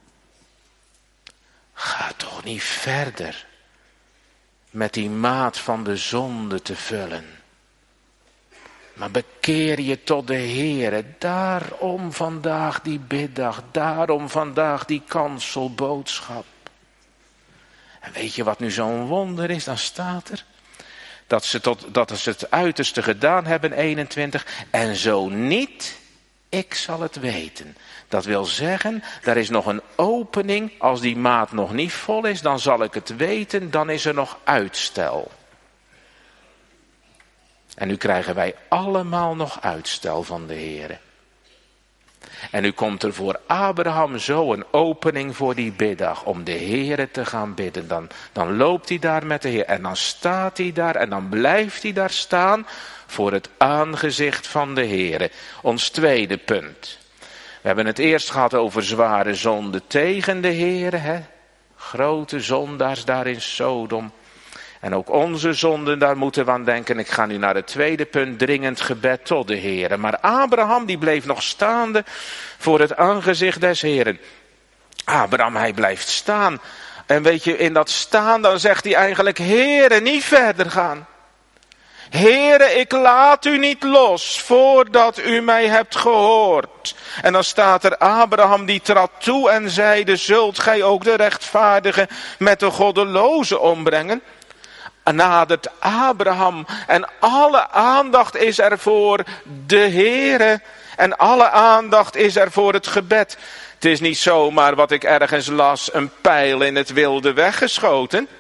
Ga toch niet verder met die maat van de zonde te vullen. Maar bekeer je tot de Heere. Daarom vandaag die biddag. Daarom vandaag die kanselboodschap. En weet je wat nu zo'n wonder is? Dan staat er. Dat ze, tot, dat ze het uiterste gedaan hebben, eenentwintig. En zo niet, ik zal het weten. Dat wil zeggen, er is nog een opening. Als die maat nog niet vol is, dan zal ik het weten. Dan is er nog uitstel. En nu krijgen wij allemaal nog uitstel van de Heere. En nu komt er voor Abraham zo een opening voor die biddag. Om de Heere te gaan bidden. Dan, dan loopt hij daar met de Heer. En dan staat hij daar. En dan blijft hij daar staan. Voor het aangezicht van de Heere. Ons tweede punt. We hebben het eerst gehad over zware zonde tegen de Heere. Hè? Grote zondaars daar in Sodom. En ook onze zonden, daar moeten we aan denken. Ik ga nu naar het tweede punt, dringend gebed tot de Heere. Maar Abraham, die bleef nog staande voor het aangezicht des Heeren. Abraham, hij blijft staan. En weet je, in dat staan, dan zegt hij eigenlijk, Heere, niet verder gaan. Heere, ik laat u niet los, voordat u mij hebt gehoord. En dan staat er, Abraham die trad toe en zeide, zult gij ook de rechtvaardige met de goddeloze ombrengen? Nadert Abraham en alle aandacht is er voor de Heere en alle aandacht is er voor het gebed. Het is niet zomaar wat ik ergens las, een pijl in het wilde weggeschoten.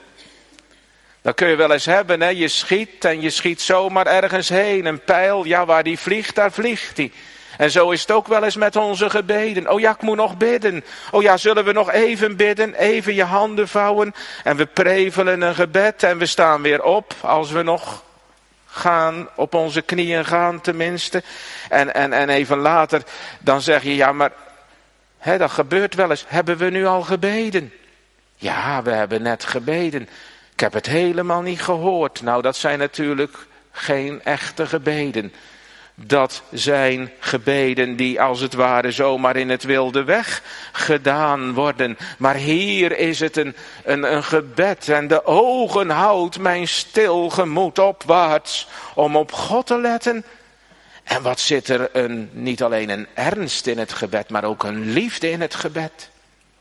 Dat kun je wel eens hebben, hè? Je schiet en je schiet zomaar ergens heen. Een pijl, ja, waar die vliegt, daar vliegt die. En zo is het ook wel eens met onze gebeden. Oh ja, ik moet nog bidden. Oh ja, zullen we nog even bidden? Even je handen vouwen. En we prevelen een gebed en we staan weer op. Als we nog gaan, op onze knieën gaan tenminste. En, en, en even later, dan zeg je, ja maar, hè, dat gebeurt wel eens. Hebben we nu al gebeden? Ja, we hebben net gebeden. Ik heb het helemaal niet gehoord. Nou, dat zijn natuurlijk geen echte gebeden. Dat zijn gebeden die als het ware zomaar in het wilde weg gedaan worden. Maar hier is het een, een, een gebed en de ogen houdt mijn stil gemoed opwaarts om op God te letten. En wat zit er een, niet alleen een ernst in het gebed, maar ook een liefde in het gebed.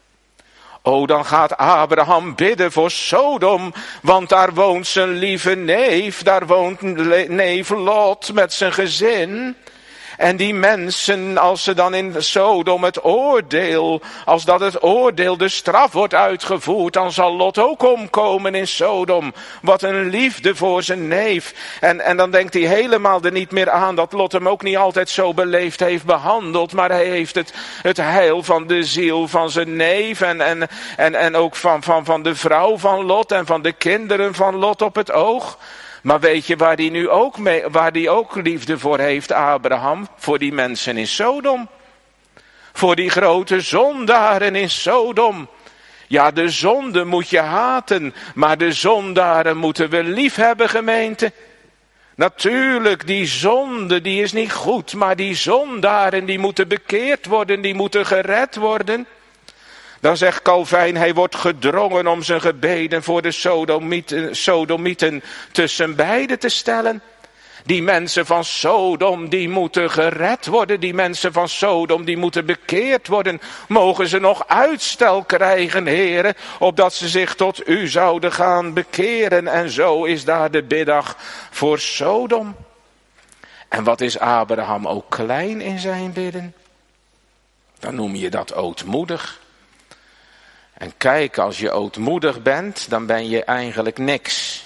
O, dan gaat Abraham bidden voor Sodom, want daar woont zijn lieve neef, daar woont neef Lot met zijn gezin. En die mensen, als ze dan in Sodom het oordeel, als dat het oordeel, de straf wordt uitgevoerd, dan zal Lot ook omkomen in Sodom. Wat een liefde voor zijn neef. En, en dan denkt hij helemaal er niet meer aan dat Lot hem ook niet altijd zo beleefd heeft behandeld, maar hij heeft het, het heil van de ziel van zijn neef en, en, en, en ook van, van, van de vrouw van Lot en van de kinderen van Lot op het oog. Maar weet je waar die nu ook mee, waar die ook liefde voor heeft, Abraham? Voor die mensen in Sodom. Voor die grote zondaren in Sodom. Ja, de zonde moet je haten, maar de zondaren moeten we lief hebben, gemeente. Natuurlijk, die zonde, die is niet goed, maar die zondaren, die moeten bekeerd worden, die moeten gered worden. Dan zegt Calvijn, hij wordt gedrongen om zijn gebeden voor de Sodomieten, Sodomieten tussen beiden te stellen. Die mensen van Sodom, die moeten gered worden. Die mensen van Sodom, die moeten bekeerd worden. Mogen ze nog uitstel krijgen, heren, opdat ze zich tot u zouden gaan bekeren. En zo is daar de biddag voor Sodom. En wat is Abraham ook klein in zijn bidden? Dan noem je dat ootmoedig. En kijk, als je ootmoedig bent, dan ben je eigenlijk niks.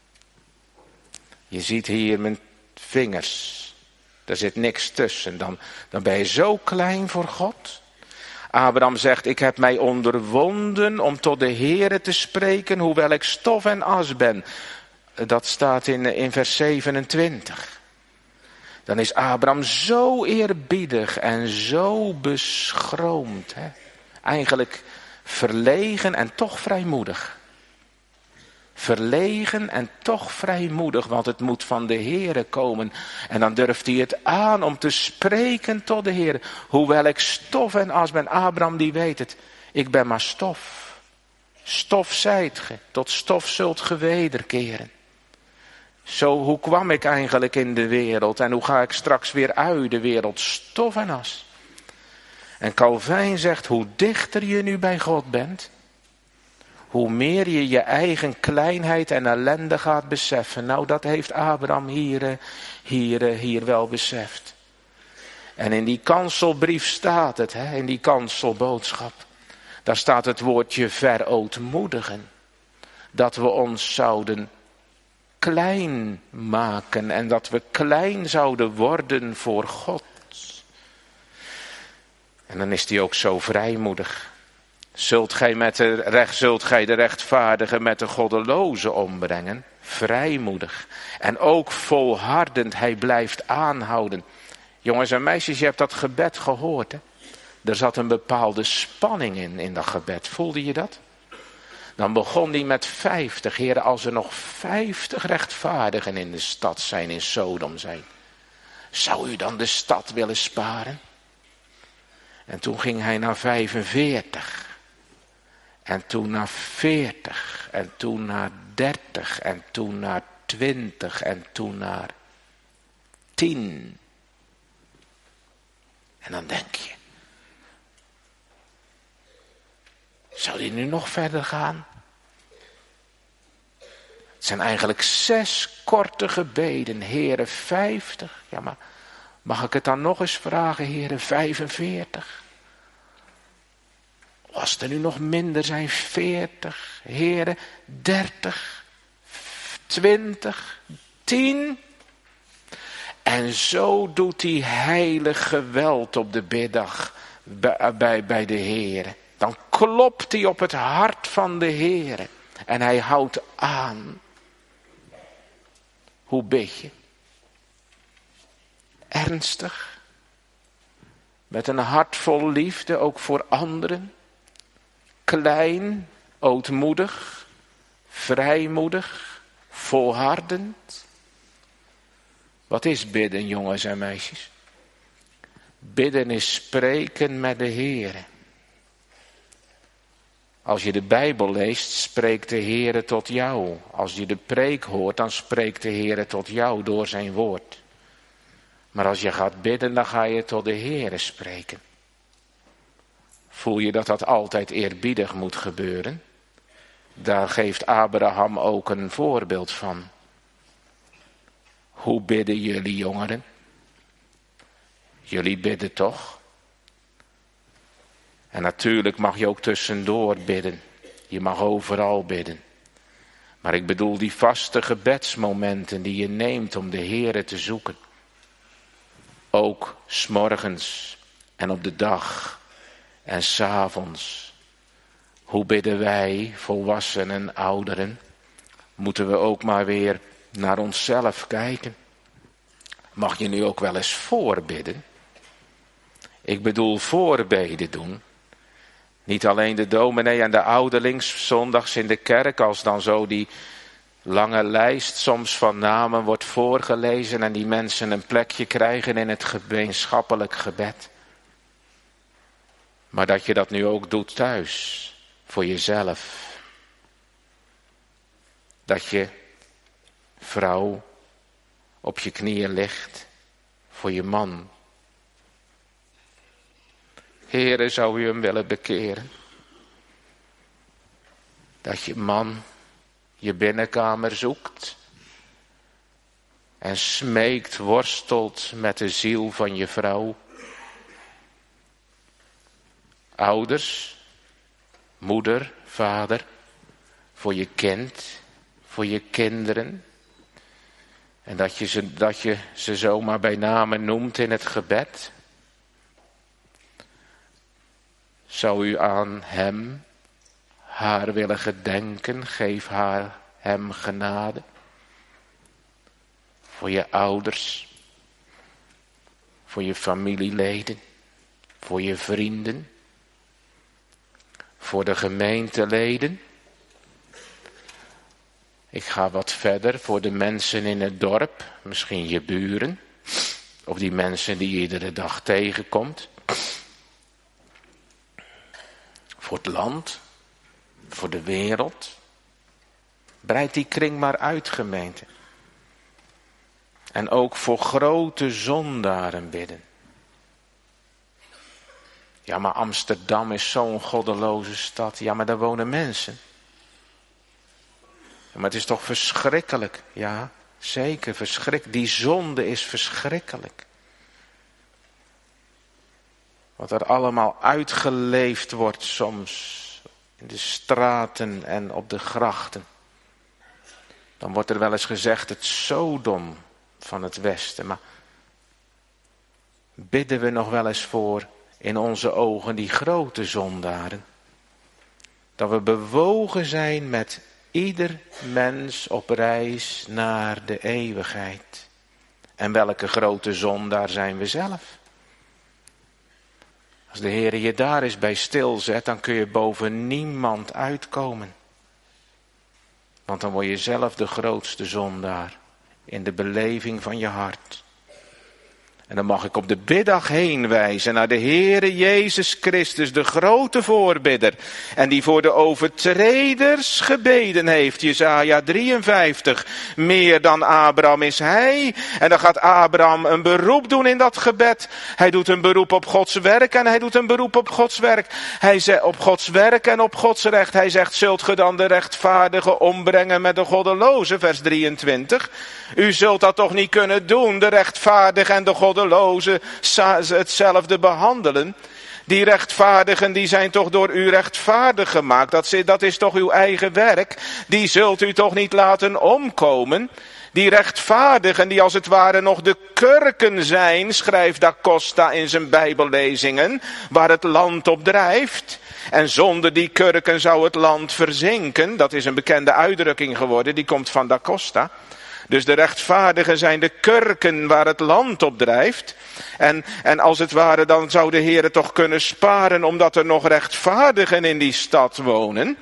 Je ziet hier mijn vingers. Er zit niks tussen. Dan, dan ben je zo klein voor God. Abraham zegt, ik heb mij onderwonden om tot de Heere te spreken, hoewel ik stof en as ben. Dat staat in, in vers zevenentwintig. Dan is Abraham zo eerbiedig en zo beschroomd. Hè? Eigenlijk verlegen en toch vrijmoedig. Verlegen en toch vrijmoedig, want het moet van de Heere komen. En dan durft hij het aan om te spreken tot de Heere. Hoewel ik stof en as ben, Abraham die weet het. Ik ben maar stof. Stof zijt ge, tot stof zult ge wederkeren. Zo, hoe kwam ik eigenlijk in de wereld en hoe ga ik straks weer uit de wereld? Stof en as. En Calvijn zegt, hoe dichter je nu bij God bent, hoe meer je je eigen kleinheid en ellende gaat beseffen. Nou, dat heeft Abraham hier, hier, hier wel beseft. En in die kanselbrief staat het, hè, in die kanselboodschap. Daar staat het woordje verootmoedigen. Dat we ons zouden klein maken en dat we klein zouden worden voor God. En dan is hij ook zo vrijmoedig. Zult gij, met de recht, zult gij de rechtvaardige met de goddeloze ombrengen? Vrijmoedig. En ook volhardend, hij blijft aanhouden. Jongens en meisjes, je hebt dat gebed gehoord. Hè? Er zat een bepaalde spanning in, in dat gebed. Voelde je dat? Dan begon hij met vijftig. Heren, als er nog vijftig rechtvaardigen in de stad zijn, in Sodom zijn. Zou u dan de stad willen sparen? En toen ging hij naar vijfenveertig. En toen naar veertig. En toen naar dertig. En toen naar twintig. En toen naar tien. En dan denk je. Zou die nu nog verder gaan? Het zijn eigenlijk zes korte gebeden. Heren, vijftig. Ja, maar mag ik het dan nog eens vragen, heren, vijfenveertig? Als er nu nog minder zijn, veertig, heren, dertig, twintig, tien. En zo doet hij heilig geweld op de biddag bij, bij, bij de heren. Dan klopt hij op het hart van de heren. En hij houdt aan. Hoe bid je? Ernstig. Met een hart vol liefde, ook voor anderen. Klein, ootmoedig, vrijmoedig, volhardend. Wat is bidden, jongens en meisjes? Bidden is spreken met de Heere. Als je de Bijbel leest, spreekt de Heere tot jou. Als je de preek hoort, dan spreekt de Heere tot jou door zijn woord. Maar als je gaat bidden, dan ga je tot de Heere spreken. Voel je dat dat altijd eerbiedig moet gebeuren? Daar geeft Abraham ook een voorbeeld van. Hoe bidden jullie jongeren? Jullie bidden toch? En natuurlijk mag je ook tussendoor bidden. Je mag overal bidden. Maar ik bedoel die vaste gebedsmomenten die je neemt om de Heere te zoeken. Ook 's morgens en op de dag en 's avonds. Hoe bidden wij, volwassenen en ouderen? Moeten we ook maar weer naar onszelf kijken. Mag je nu ook wel eens voorbidden? Ik bedoel voorbeden doen. Niet alleen de dominee en de ouderlings zondags in de kerk, als dan zo die lange lijst soms van namen wordt voorgelezen en die mensen een plekje krijgen in het gemeenschappelijk gebed. Maar dat je dat nu ook doet thuis, voor jezelf. Dat je vrouw op je knieën ligt voor je man. Heere, zou u hem willen bekeren? Dat je man je binnenkamer zoekt en smeekt, worstelt met de ziel van je vrouw. ouders, moeder, vader, voor je kind, voor je kinderen. En dat je ze, dat je ze zomaar bij name noemt in het gebed. Zou u aan hem, haar willen gedenken, geef haar hem genade. Voor je ouders, voor je familieleden, voor je vrienden, voor de gemeenteleden. Ik ga wat verder, voor de mensen in het dorp, misschien je buren, of die mensen die je iedere dag tegenkomt. Voor het land, voor de wereld. Breid die kring maar uit, gemeente. En ook voor grote zondaren bidden. Ja, maar Amsterdam is zo'n goddeloze stad. Ja, maar daar wonen mensen. Ja, maar het is toch verschrikkelijk. Ja, zeker verschrikkelijk. Die zonde is verschrikkelijk. Wat er allemaal uitgeleefd wordt soms. In de straten en op de grachten. Dan wordt er wel eens gezegd het Sodom van het Westen. Maar bidden we nog wel eens voor in onze ogen die grote zondaren? Dat we bewogen zijn met ieder mens op reis naar de eeuwigheid. En welke grote zondaar zijn we zelf? Als de Heer je daar eens bij stilzet, dan kun je boven niemand uitkomen. Want dan word je zelf de grootste zondaar in de beleving van je hart. En dan mag ik op de biddag heen wijzen naar de Heere Jezus Christus, de grote voorbidder. En die voor de overtreders gebeden heeft. Jesaja drieënvijftig. Meer dan Abraham is hij. En dan gaat Abraham een beroep doen in dat gebed. Hij doet een beroep op Gods werk en hij doet een beroep op Gods werk. Hij zegt op Gods werk en op Gods recht. Hij zegt, zult ge dan de rechtvaardige ombrengen met de goddeloze, vers drieëntwintig. U zult dat toch niet kunnen doen, de rechtvaardige en de goddeloze. Goddelozen hetzelfde behandelen. Die rechtvaardigen die zijn toch door u rechtvaardig gemaakt. Dat is, dat is toch uw eigen werk. Die zult u toch niet laten omkomen. Die rechtvaardigen die als het ware nog de kurken zijn, schrijft Da Costa in zijn bijbellezingen, waar het land op drijft. En zonder die kurken zou het land verzinken. Dat is een bekende uitdrukking geworden, die komt van Da Costa. Dus de rechtvaardigen zijn de kurken waar het land op drijft. En, en als het ware dan zou de Heer toch kunnen sparen omdat er nog rechtvaardigen in die stad wonen.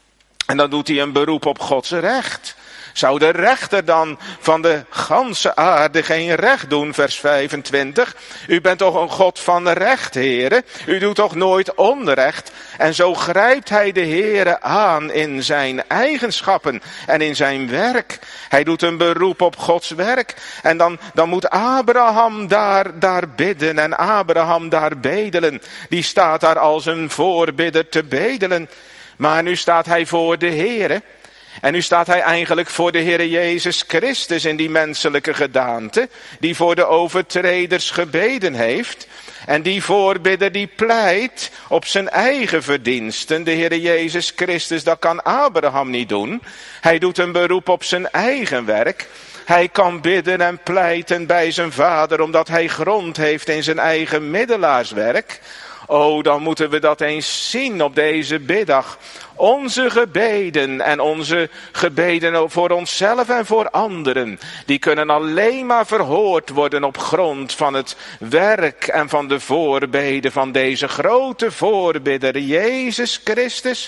En dan doet hij een beroep op Gods recht. Zou de rechter dan van de ganse aarde geen recht doen, vers vijfentwintig? U bent toch een God van recht, Heere? U doet toch nooit onrecht? En zo grijpt hij de Heere aan in zijn eigenschappen en in zijn werk. Hij doet een beroep op Gods werk. En dan, dan moet Abraham daar, daar bidden en Abraham daar bedelen. Die staat daar als een voorbidder te bedelen. Maar nu staat hij voor de Heere. En nu staat hij eigenlijk voor de Heere Jezus Christus in die menselijke gedaante, die voor de overtreders gebeden heeft. En die voorbidder die pleit op zijn eigen verdiensten. De Heere Jezus Christus, dat kan Abraham niet doen. Hij doet een beroep op zijn eigen werk. Hij kan bidden en pleiten bij zijn vader, omdat hij grond heeft in zijn eigen middelaarswerk. Oh, dan moeten we dat eens zien op deze biddag. Onze gebeden en onze gebeden voor onszelf en voor anderen, die kunnen alleen maar verhoord worden op grond van het werk en van de voorbeden van deze grote voorbidder, Jezus Christus.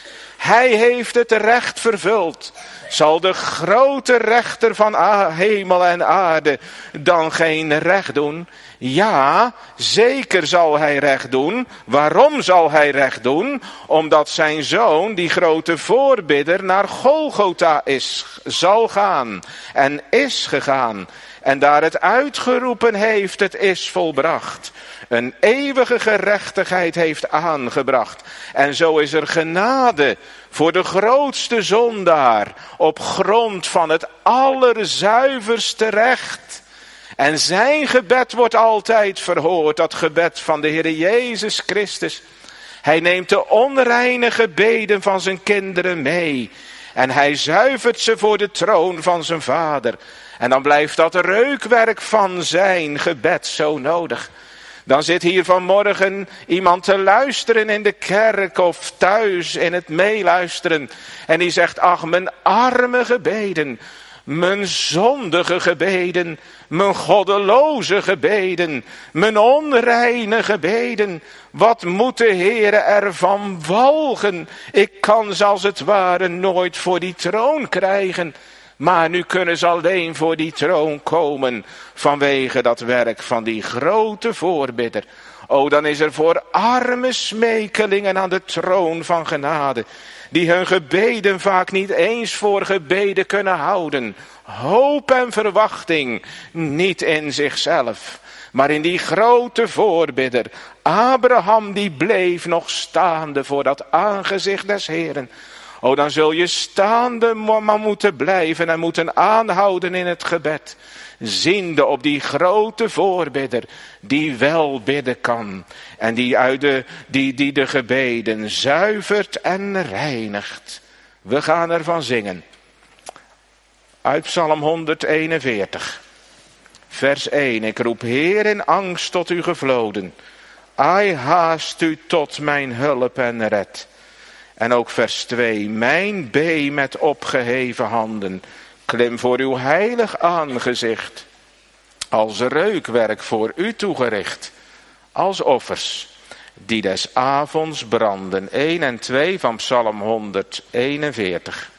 Hij heeft het recht vervuld. Zal de grote rechter van hemel en aarde dan geen recht doen? Ja, zeker zal hij recht doen. Waarom zal hij recht doen? Omdat zijn zoon, die grote voorbidder, naar Golgotha is, zal gaan en is gegaan. En daar het uitgeroepen heeft, het is volbracht. Een eeuwige gerechtigheid heeft aangebracht. En zo is er genade voor de grootste zondaar op grond van het allerzuiverste recht. En zijn gebed wordt altijd verhoord, dat gebed van de Heere Jezus Christus. Hij neemt de onreine gebeden van zijn kinderen mee. En hij zuivert ze voor de troon van zijn vader. En dan blijft dat reukwerk van zijn gebed zo nodig. Dan zit hier vanmorgen iemand te luisteren in de kerk of thuis in het meeluisteren. En die zegt, ach, mijn arme gebeden, mijn zondige gebeden, mijn goddeloze gebeden, mijn onreine gebeden. Wat moet de Heere ervan walgen? Ik kan ze als het ware nooit voor die troon krijgen. Maar nu kunnen ze alleen voor die troon komen vanwege dat werk van die grote voorbidder. O, dan is er voor arme smekelingen aan de troon van genade, die hun gebeden vaak niet eens voor gebeden kunnen houden. Hoop en verwachting niet in zichzelf, maar in die grote voorbidder. Abraham die bleef nog staande voor dat aangezicht des Heeren. O, dan zul je staande maar moeten blijven en moeten aanhouden in het gebed. Ziende op die grote voorbidder die wel bidden kan. En die, uit de, die, die de gebeden zuivert en reinigt. We gaan ervan zingen. Uit Psalm honderdeenenveertig. Vers één. Ik roep Heer in angst tot u gevloden. Ai, haast u tot mijn hulp en red. En ook vers twee. Mijn bee met opgeheven handen. Klim voor uw heilig aangezicht. Als reukwerk voor u toegericht. Als offers die des avonds branden. één en twee van Psalm honderdeenenveertig.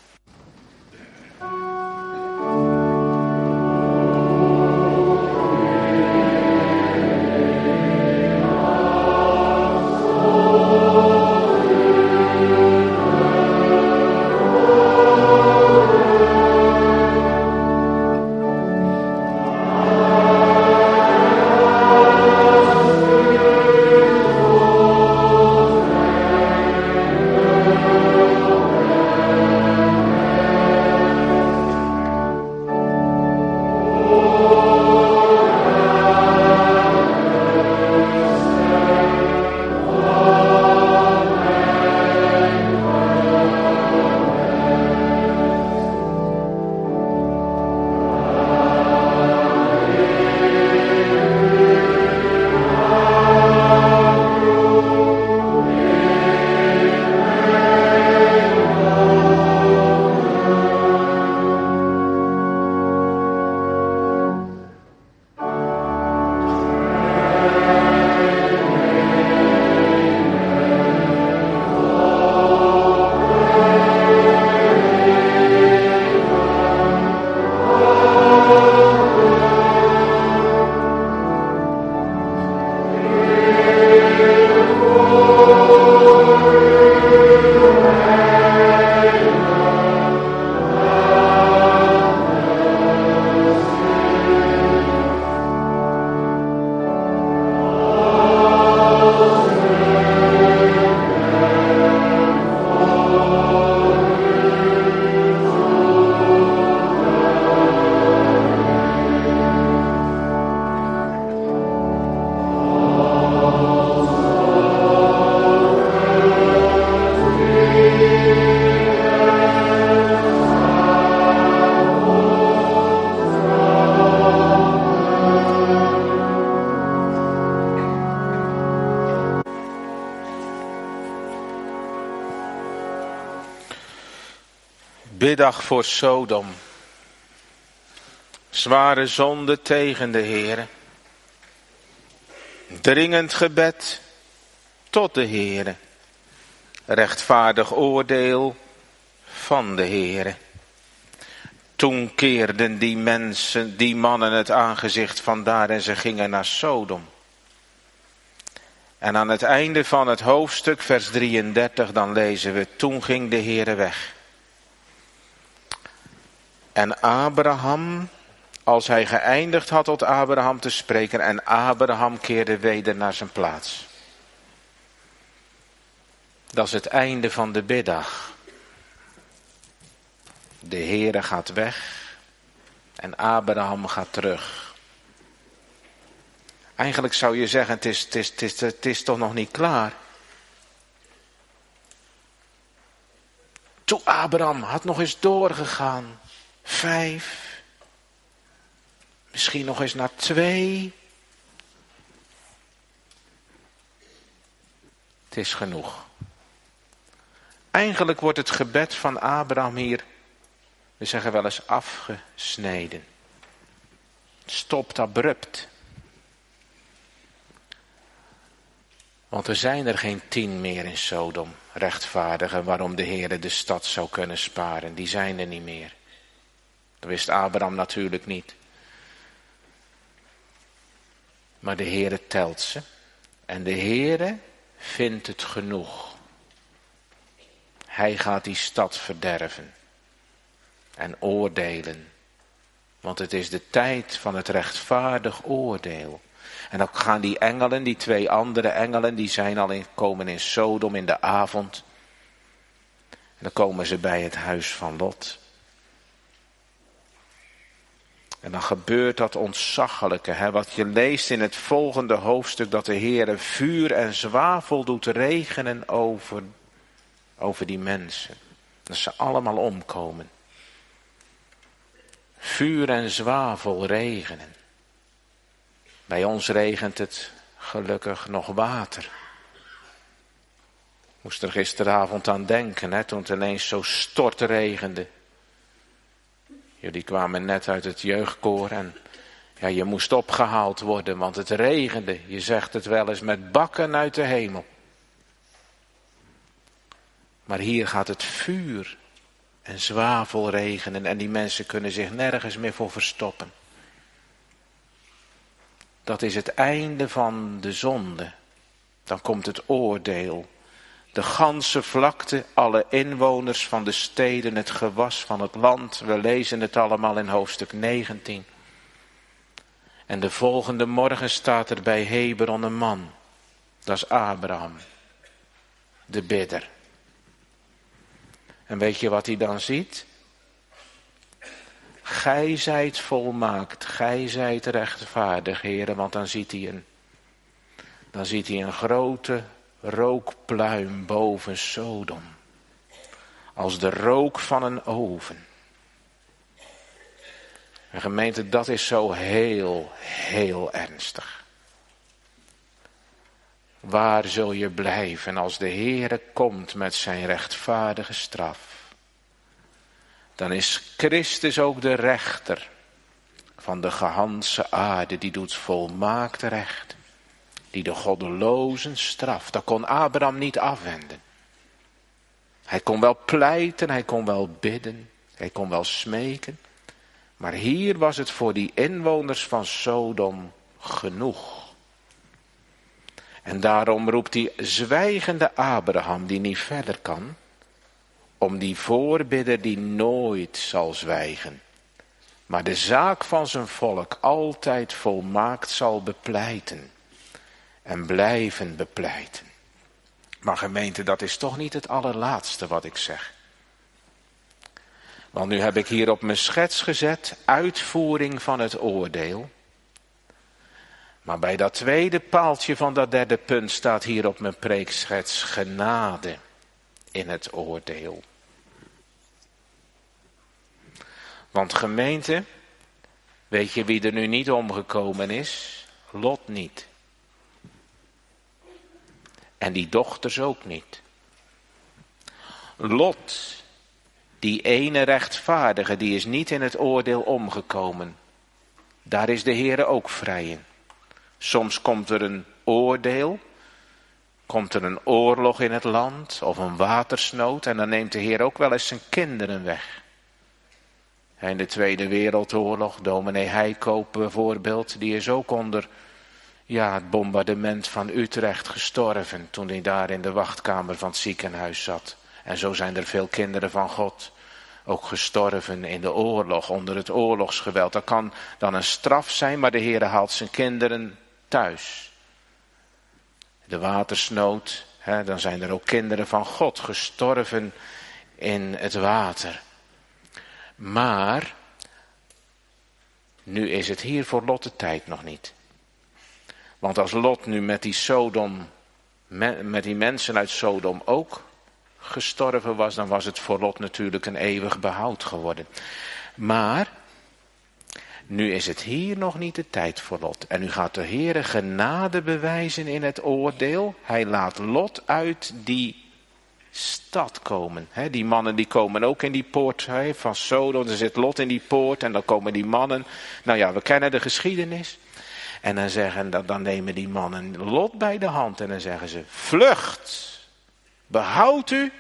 Biddag voor Sodom. Zware zonde tegen de Heere. Dringend gebed tot de Heere. Rechtvaardig oordeel van de Heere. Toen keerden die mensen, die mannen het aangezicht vandaar en ze gingen naar Sodom. En aan het einde van het hoofdstuk, vers drieëndertig, dan lezen we, toen ging de Heere weg. En Abraham, als hij geëindigd had tot Abraham te spreken, en Abraham keerde weder naar zijn plaats. Dat is het einde van de biddag. De Heere gaat weg en Abraham gaat terug. Eigenlijk zou je zeggen, het is, het is, het is, het is toch nog niet klaar. Toe Abraham had nog eens doorgegaan. Vijf. Misschien nog eens naar twee. Het is genoeg. Eigenlijk wordt het gebed van Abraham hier, we zeggen wel eens, afgesneden. Het stopt abrupt. Want er zijn er geen tien meer in Sodom, rechtvaardigen, waarom de Heere de stad zou kunnen sparen. Die zijn er niet meer. Dat wist Abraham natuurlijk niet. Maar de Heere telt ze. En de Heere vindt het genoeg. Hij gaat die stad verderven. En oordelen. Want het is de tijd van het rechtvaardig oordeel. En dan gaan die engelen, die twee andere engelen, die zijn al in, komen in Sodom in de avond. En dan komen ze bij het huis van Lot. En dan gebeurt dat ontzaglijke, hè, wat je leest in het volgende hoofdstuk, dat de Heere vuur en zwavel doet regenen over, over die mensen. Dat ze allemaal omkomen. Vuur en zwavel regenen. Bij ons regent het gelukkig nog water. Ik moest er gisteravond aan denken, hè, toen het ineens zo stortregende. Jullie kwamen net uit het jeugdkoor en ja, je moest opgehaald worden, want het regende. Je zegt het wel eens, met bakken uit de hemel. Maar hier gaat het vuur en zwavel regenen en die mensen kunnen zich nergens meer voor verstoppen. Dat is het einde van de zonde. Dan komt het oordeel. De ganse vlakte, alle inwoners van de steden, het gewas van het land. We lezen het allemaal in hoofdstuk negentien. En de volgende morgen staat er bij Hebron een man. Dat is Abraham, de bidder. En weet je wat hij dan ziet? Gij zijt volmaakt, gij zijt rechtvaardig, Heere, want dan ziet hij een, dan ziet hij een grote rookpluim boven Sodom. Als de rook van een oven. En gemeente, dat is zo heel, heel ernstig. Waar zul je blijven als de Heere komt met zijn rechtvaardige straf? Dan is Christus ook de rechter van de gehanse aarde. Die doet volmaakt recht. Die de goddelozen straft. Dat kon Abraham niet afwenden. Hij kon wel pleiten, hij kon wel bidden, hij kon wel smeken. Maar hier was het voor die inwoners van Sodom genoeg. En daarom roept die zwijgende Abraham, die niet verder kan, om die voorbidder die nooit zal zwijgen, maar de zaak van zijn volk altijd volmaakt zal bepleiten en blijven bepleiten. Maar gemeente, dat is toch niet het allerlaatste wat ik zeg. Want nu heb ik hier op mijn schets gezet uitvoering van het oordeel. Maar bij dat tweede paaltje van dat derde punt staat hier op mijn preekschets genade in het oordeel. Want gemeente, weet je wie er nu niet omgekomen is? Lot niet. En die dochters ook niet. Lot, die ene rechtvaardige, die is niet in het oordeel omgekomen. Daar is de Heere ook vrij in. Soms komt er een oordeel, komt er een oorlog in het land of een watersnood en dan neemt de Heer ook wel eens zijn kinderen weg. In de Tweede Wereldoorlog, dominee Heikoop bijvoorbeeld, die is ook onder ja, het bombardement van Utrecht gestorven toen hij daar in de wachtkamer van het ziekenhuis zat. En zo zijn er veel kinderen van God ook gestorven in de oorlog, onder het oorlogsgeweld. Dat kan dan een straf zijn, maar de Heer haalt zijn kinderen thuis. De watersnood, hè, dan zijn er ook kinderen van God gestorven in het water. Maar nu is het hier voor Lot de tijd nog niet. Want als Lot nu met die Sodom, met die mensen uit Sodom ook gestorven was, dan was het voor Lot natuurlijk een eeuwig behoud geworden. Maar nu is het hier nog niet de tijd voor Lot. En nu gaat de Heere genade bewijzen in het oordeel. Hij laat Lot uit die stad komen. He, die mannen die komen ook in die poort he, van Sodom. Er zit Lot in die poort en dan komen die mannen. Nou ja, we kennen de geschiedenis. En dan, zeggen, dan, dan nemen die mannen Lot bij de hand en dan zeggen ze: vlucht, behoud u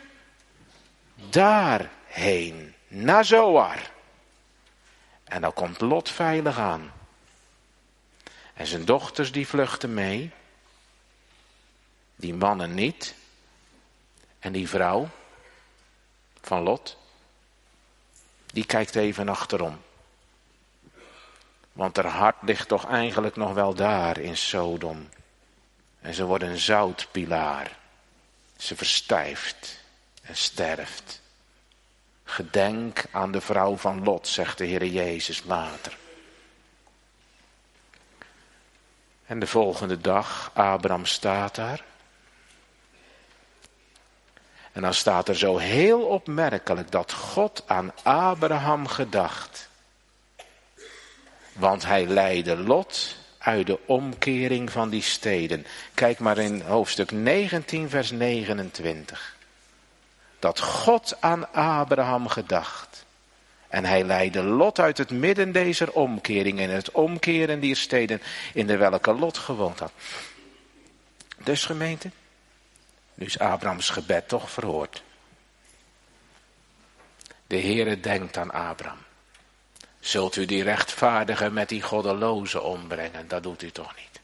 daarheen, naar Zoar. En dan komt Lot veilig aan. En zijn dochters die vluchten mee. Die mannen niet. En die vrouw van Lot, die kijkt even achterom. Want haar hart ligt toch eigenlijk nog wel daar in Sodom. En ze wordt een zoutpilaar. Ze verstijft en sterft. Gedenk aan de vrouw van Lot, zegt de Heer Jezus later. En de volgende dag, Abraham staat daar. En dan staat er zo heel opmerkelijk dat God aan Abraham gedacht. Want hij leidde Lot uit de omkering van die steden. Kijk maar in hoofdstuk negentien vers negenentwintig. Dat God aan Abraham gedacht. En hij leidde Lot uit het midden deze omkering. En het omkeren die steden in de welke Lot gewoond had. Dus gemeente, nu is Abrahams gebed toch verhoord. De Heere denkt aan Abraham. Zult u die rechtvaardige met die goddeloze ombrengen? Dat doet u toch niet.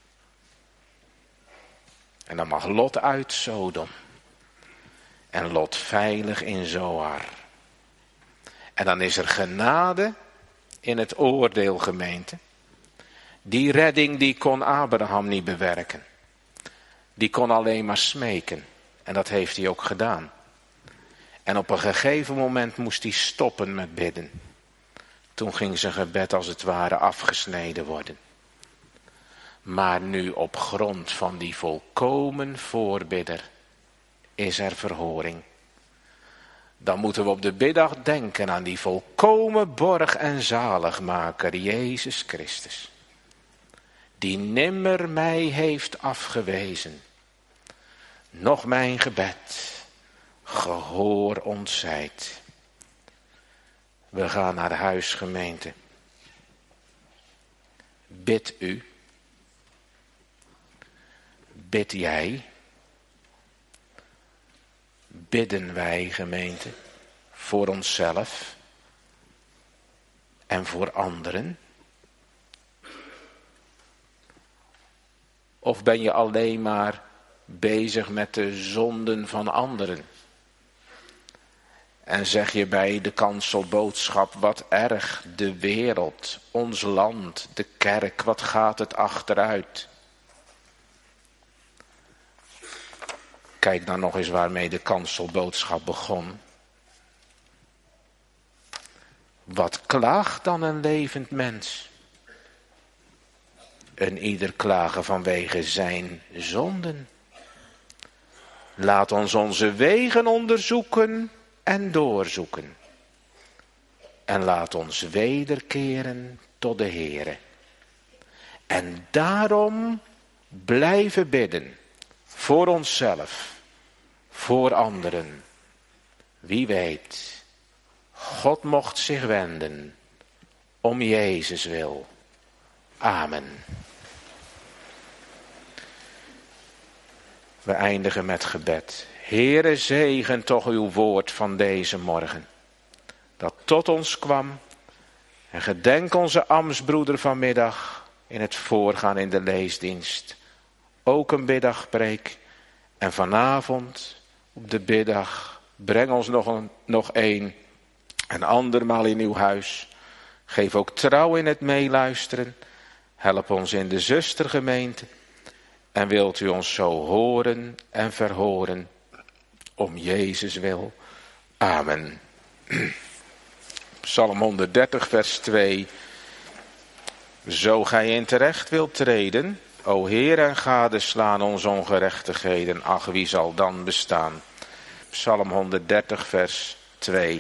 En dan mag Lot uit Sodom. En Lot veilig in Zoar. En dan is er genade in het oordeel, gemeente. Die redding die kon Abraham niet bewerken. Die kon alleen maar smeken. En dat heeft hij ook gedaan. En op een gegeven moment moest hij stoppen met bidden. Toen ging zijn gebed als het ware afgesneden worden. Maar nu op grond van die volkomen voorbidder is er verhoring. Dan moeten we op de biddag denken aan die volkomen borg en zaligmaker, Jezus Christus. Die nimmer mij heeft afgewezen. Nog mijn gebed gehoor ontzijt. We gaan naar huis, gemeente. Bid u. Bid jij. Bidden wij, gemeente, voor onszelf en voor anderen? Of ben je alleen maar bezig met de zonden van anderen? En zeg je bij de kanselboodschap: wat erg, de wereld, ons land, de kerk, wat gaat het achteruit? Kijk dan nog eens waarmee de kanselboodschap begon. Wat klaagt dan een levend mens? Een ieder klagen vanwege zijn zonden. Laat ons onze wegen onderzoeken en doorzoeken. En laat ons wederkeren tot de Heere. En daarom blijven bidden. Voor onszelf. Voor anderen. Wie weet. God mocht zich wenden. Om Jezus wil. Amen. We eindigen met gebed. Heere, zegen toch uw woord van deze morgen. Dat tot ons kwam. En gedenk onze ambtsbroeder vanmiddag in het voorgaan in de leesdienst. Ook een biddagpreek. En vanavond op de biddag breng ons nog een, nog een. En andermaal in uw huis. Geef ook trouw in het meeluisteren. Help ons in de zustergemeente. En wilt u ons zo horen en verhoren. Om Jezus wil. Amen. Psalm honderddertig vers twee. Zo gij in terecht wilt treden. O Heer, en gadeslaan ons ongerechtigheden. Ach, wie zal dan bestaan? Psalm honderddertig, vers twee.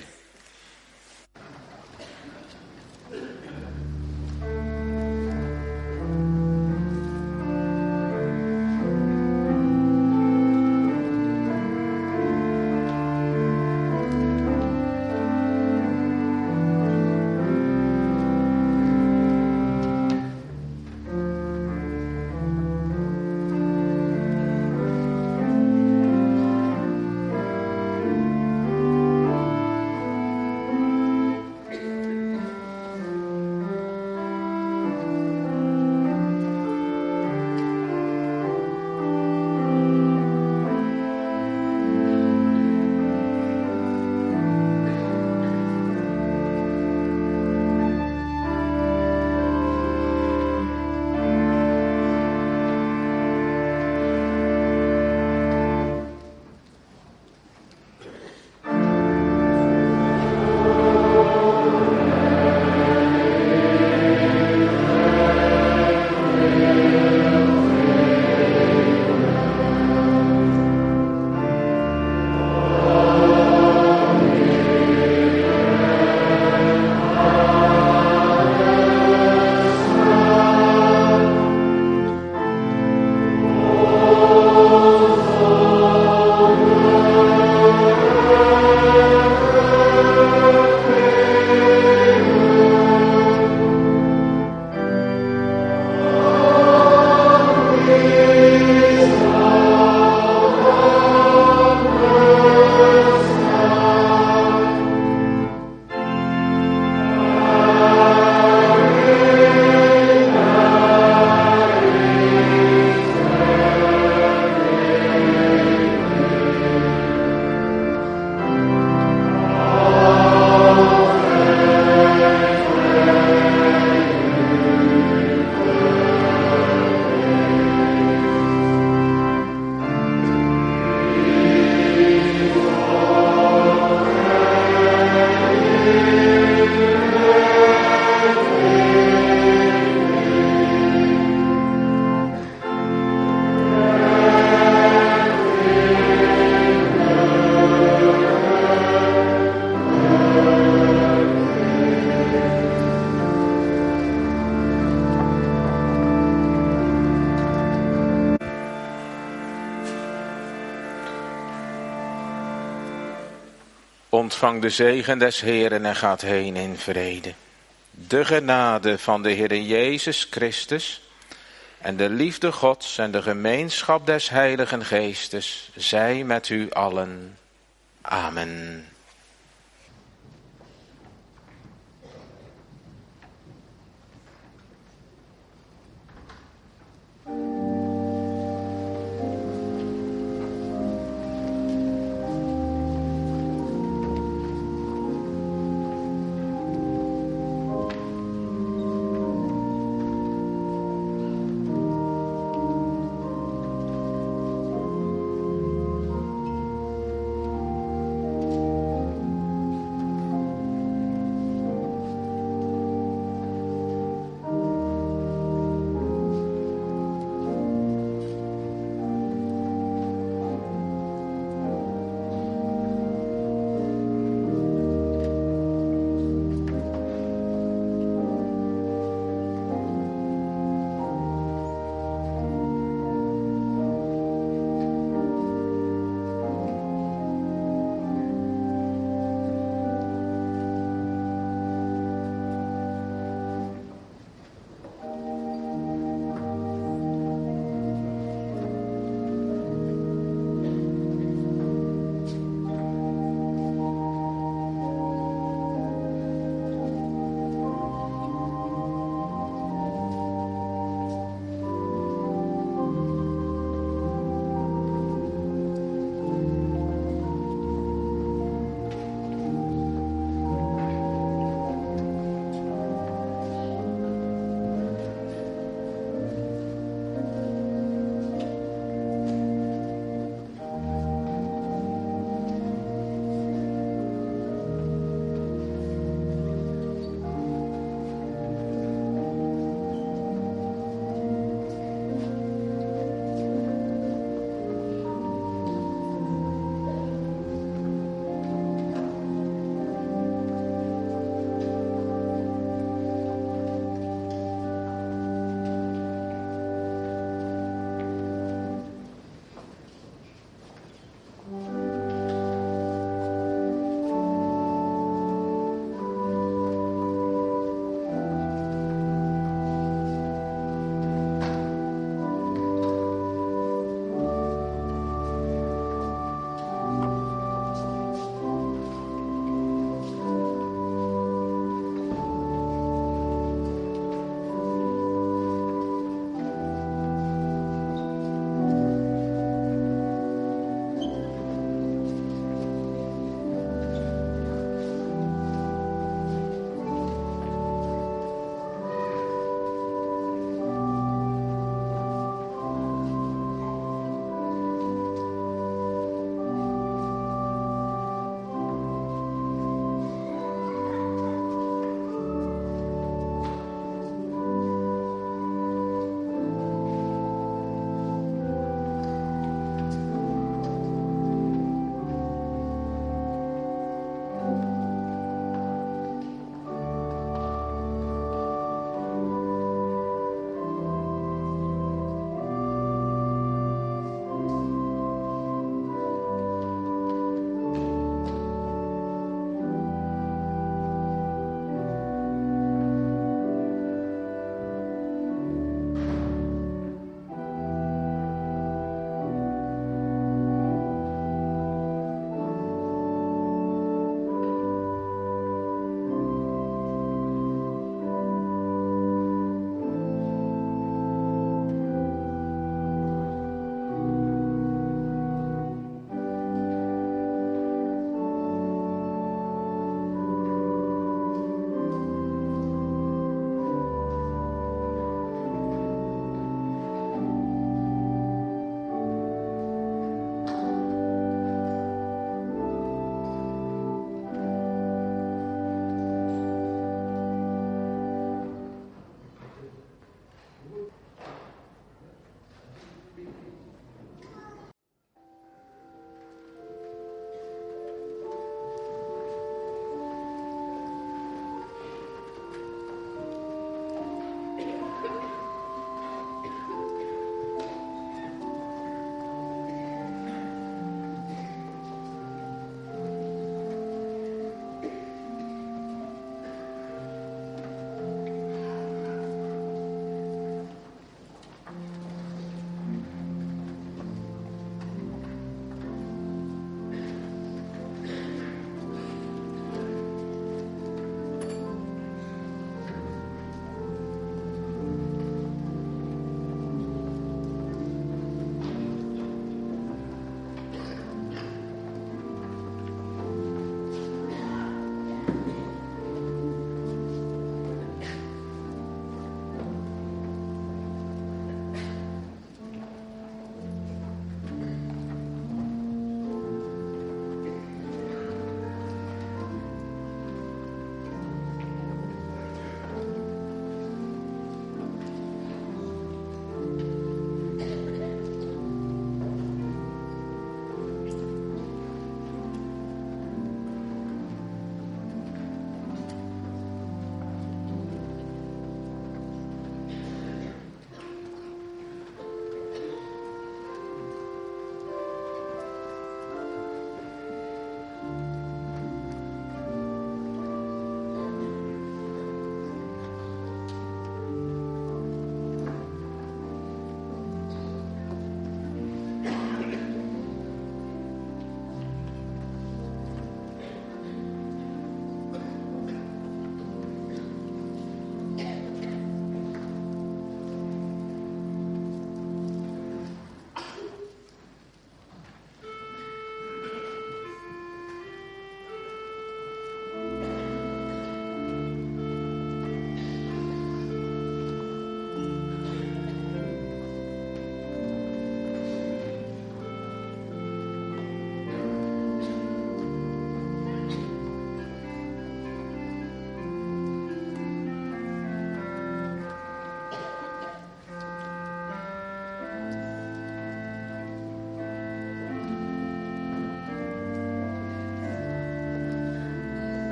Ontvang de zegen des Heeren en gaat heen in vrede. De genade van de Heer Jezus Christus en de liefde Gods en de gemeenschap des Heiligen Geestes zij met u allen. Amen.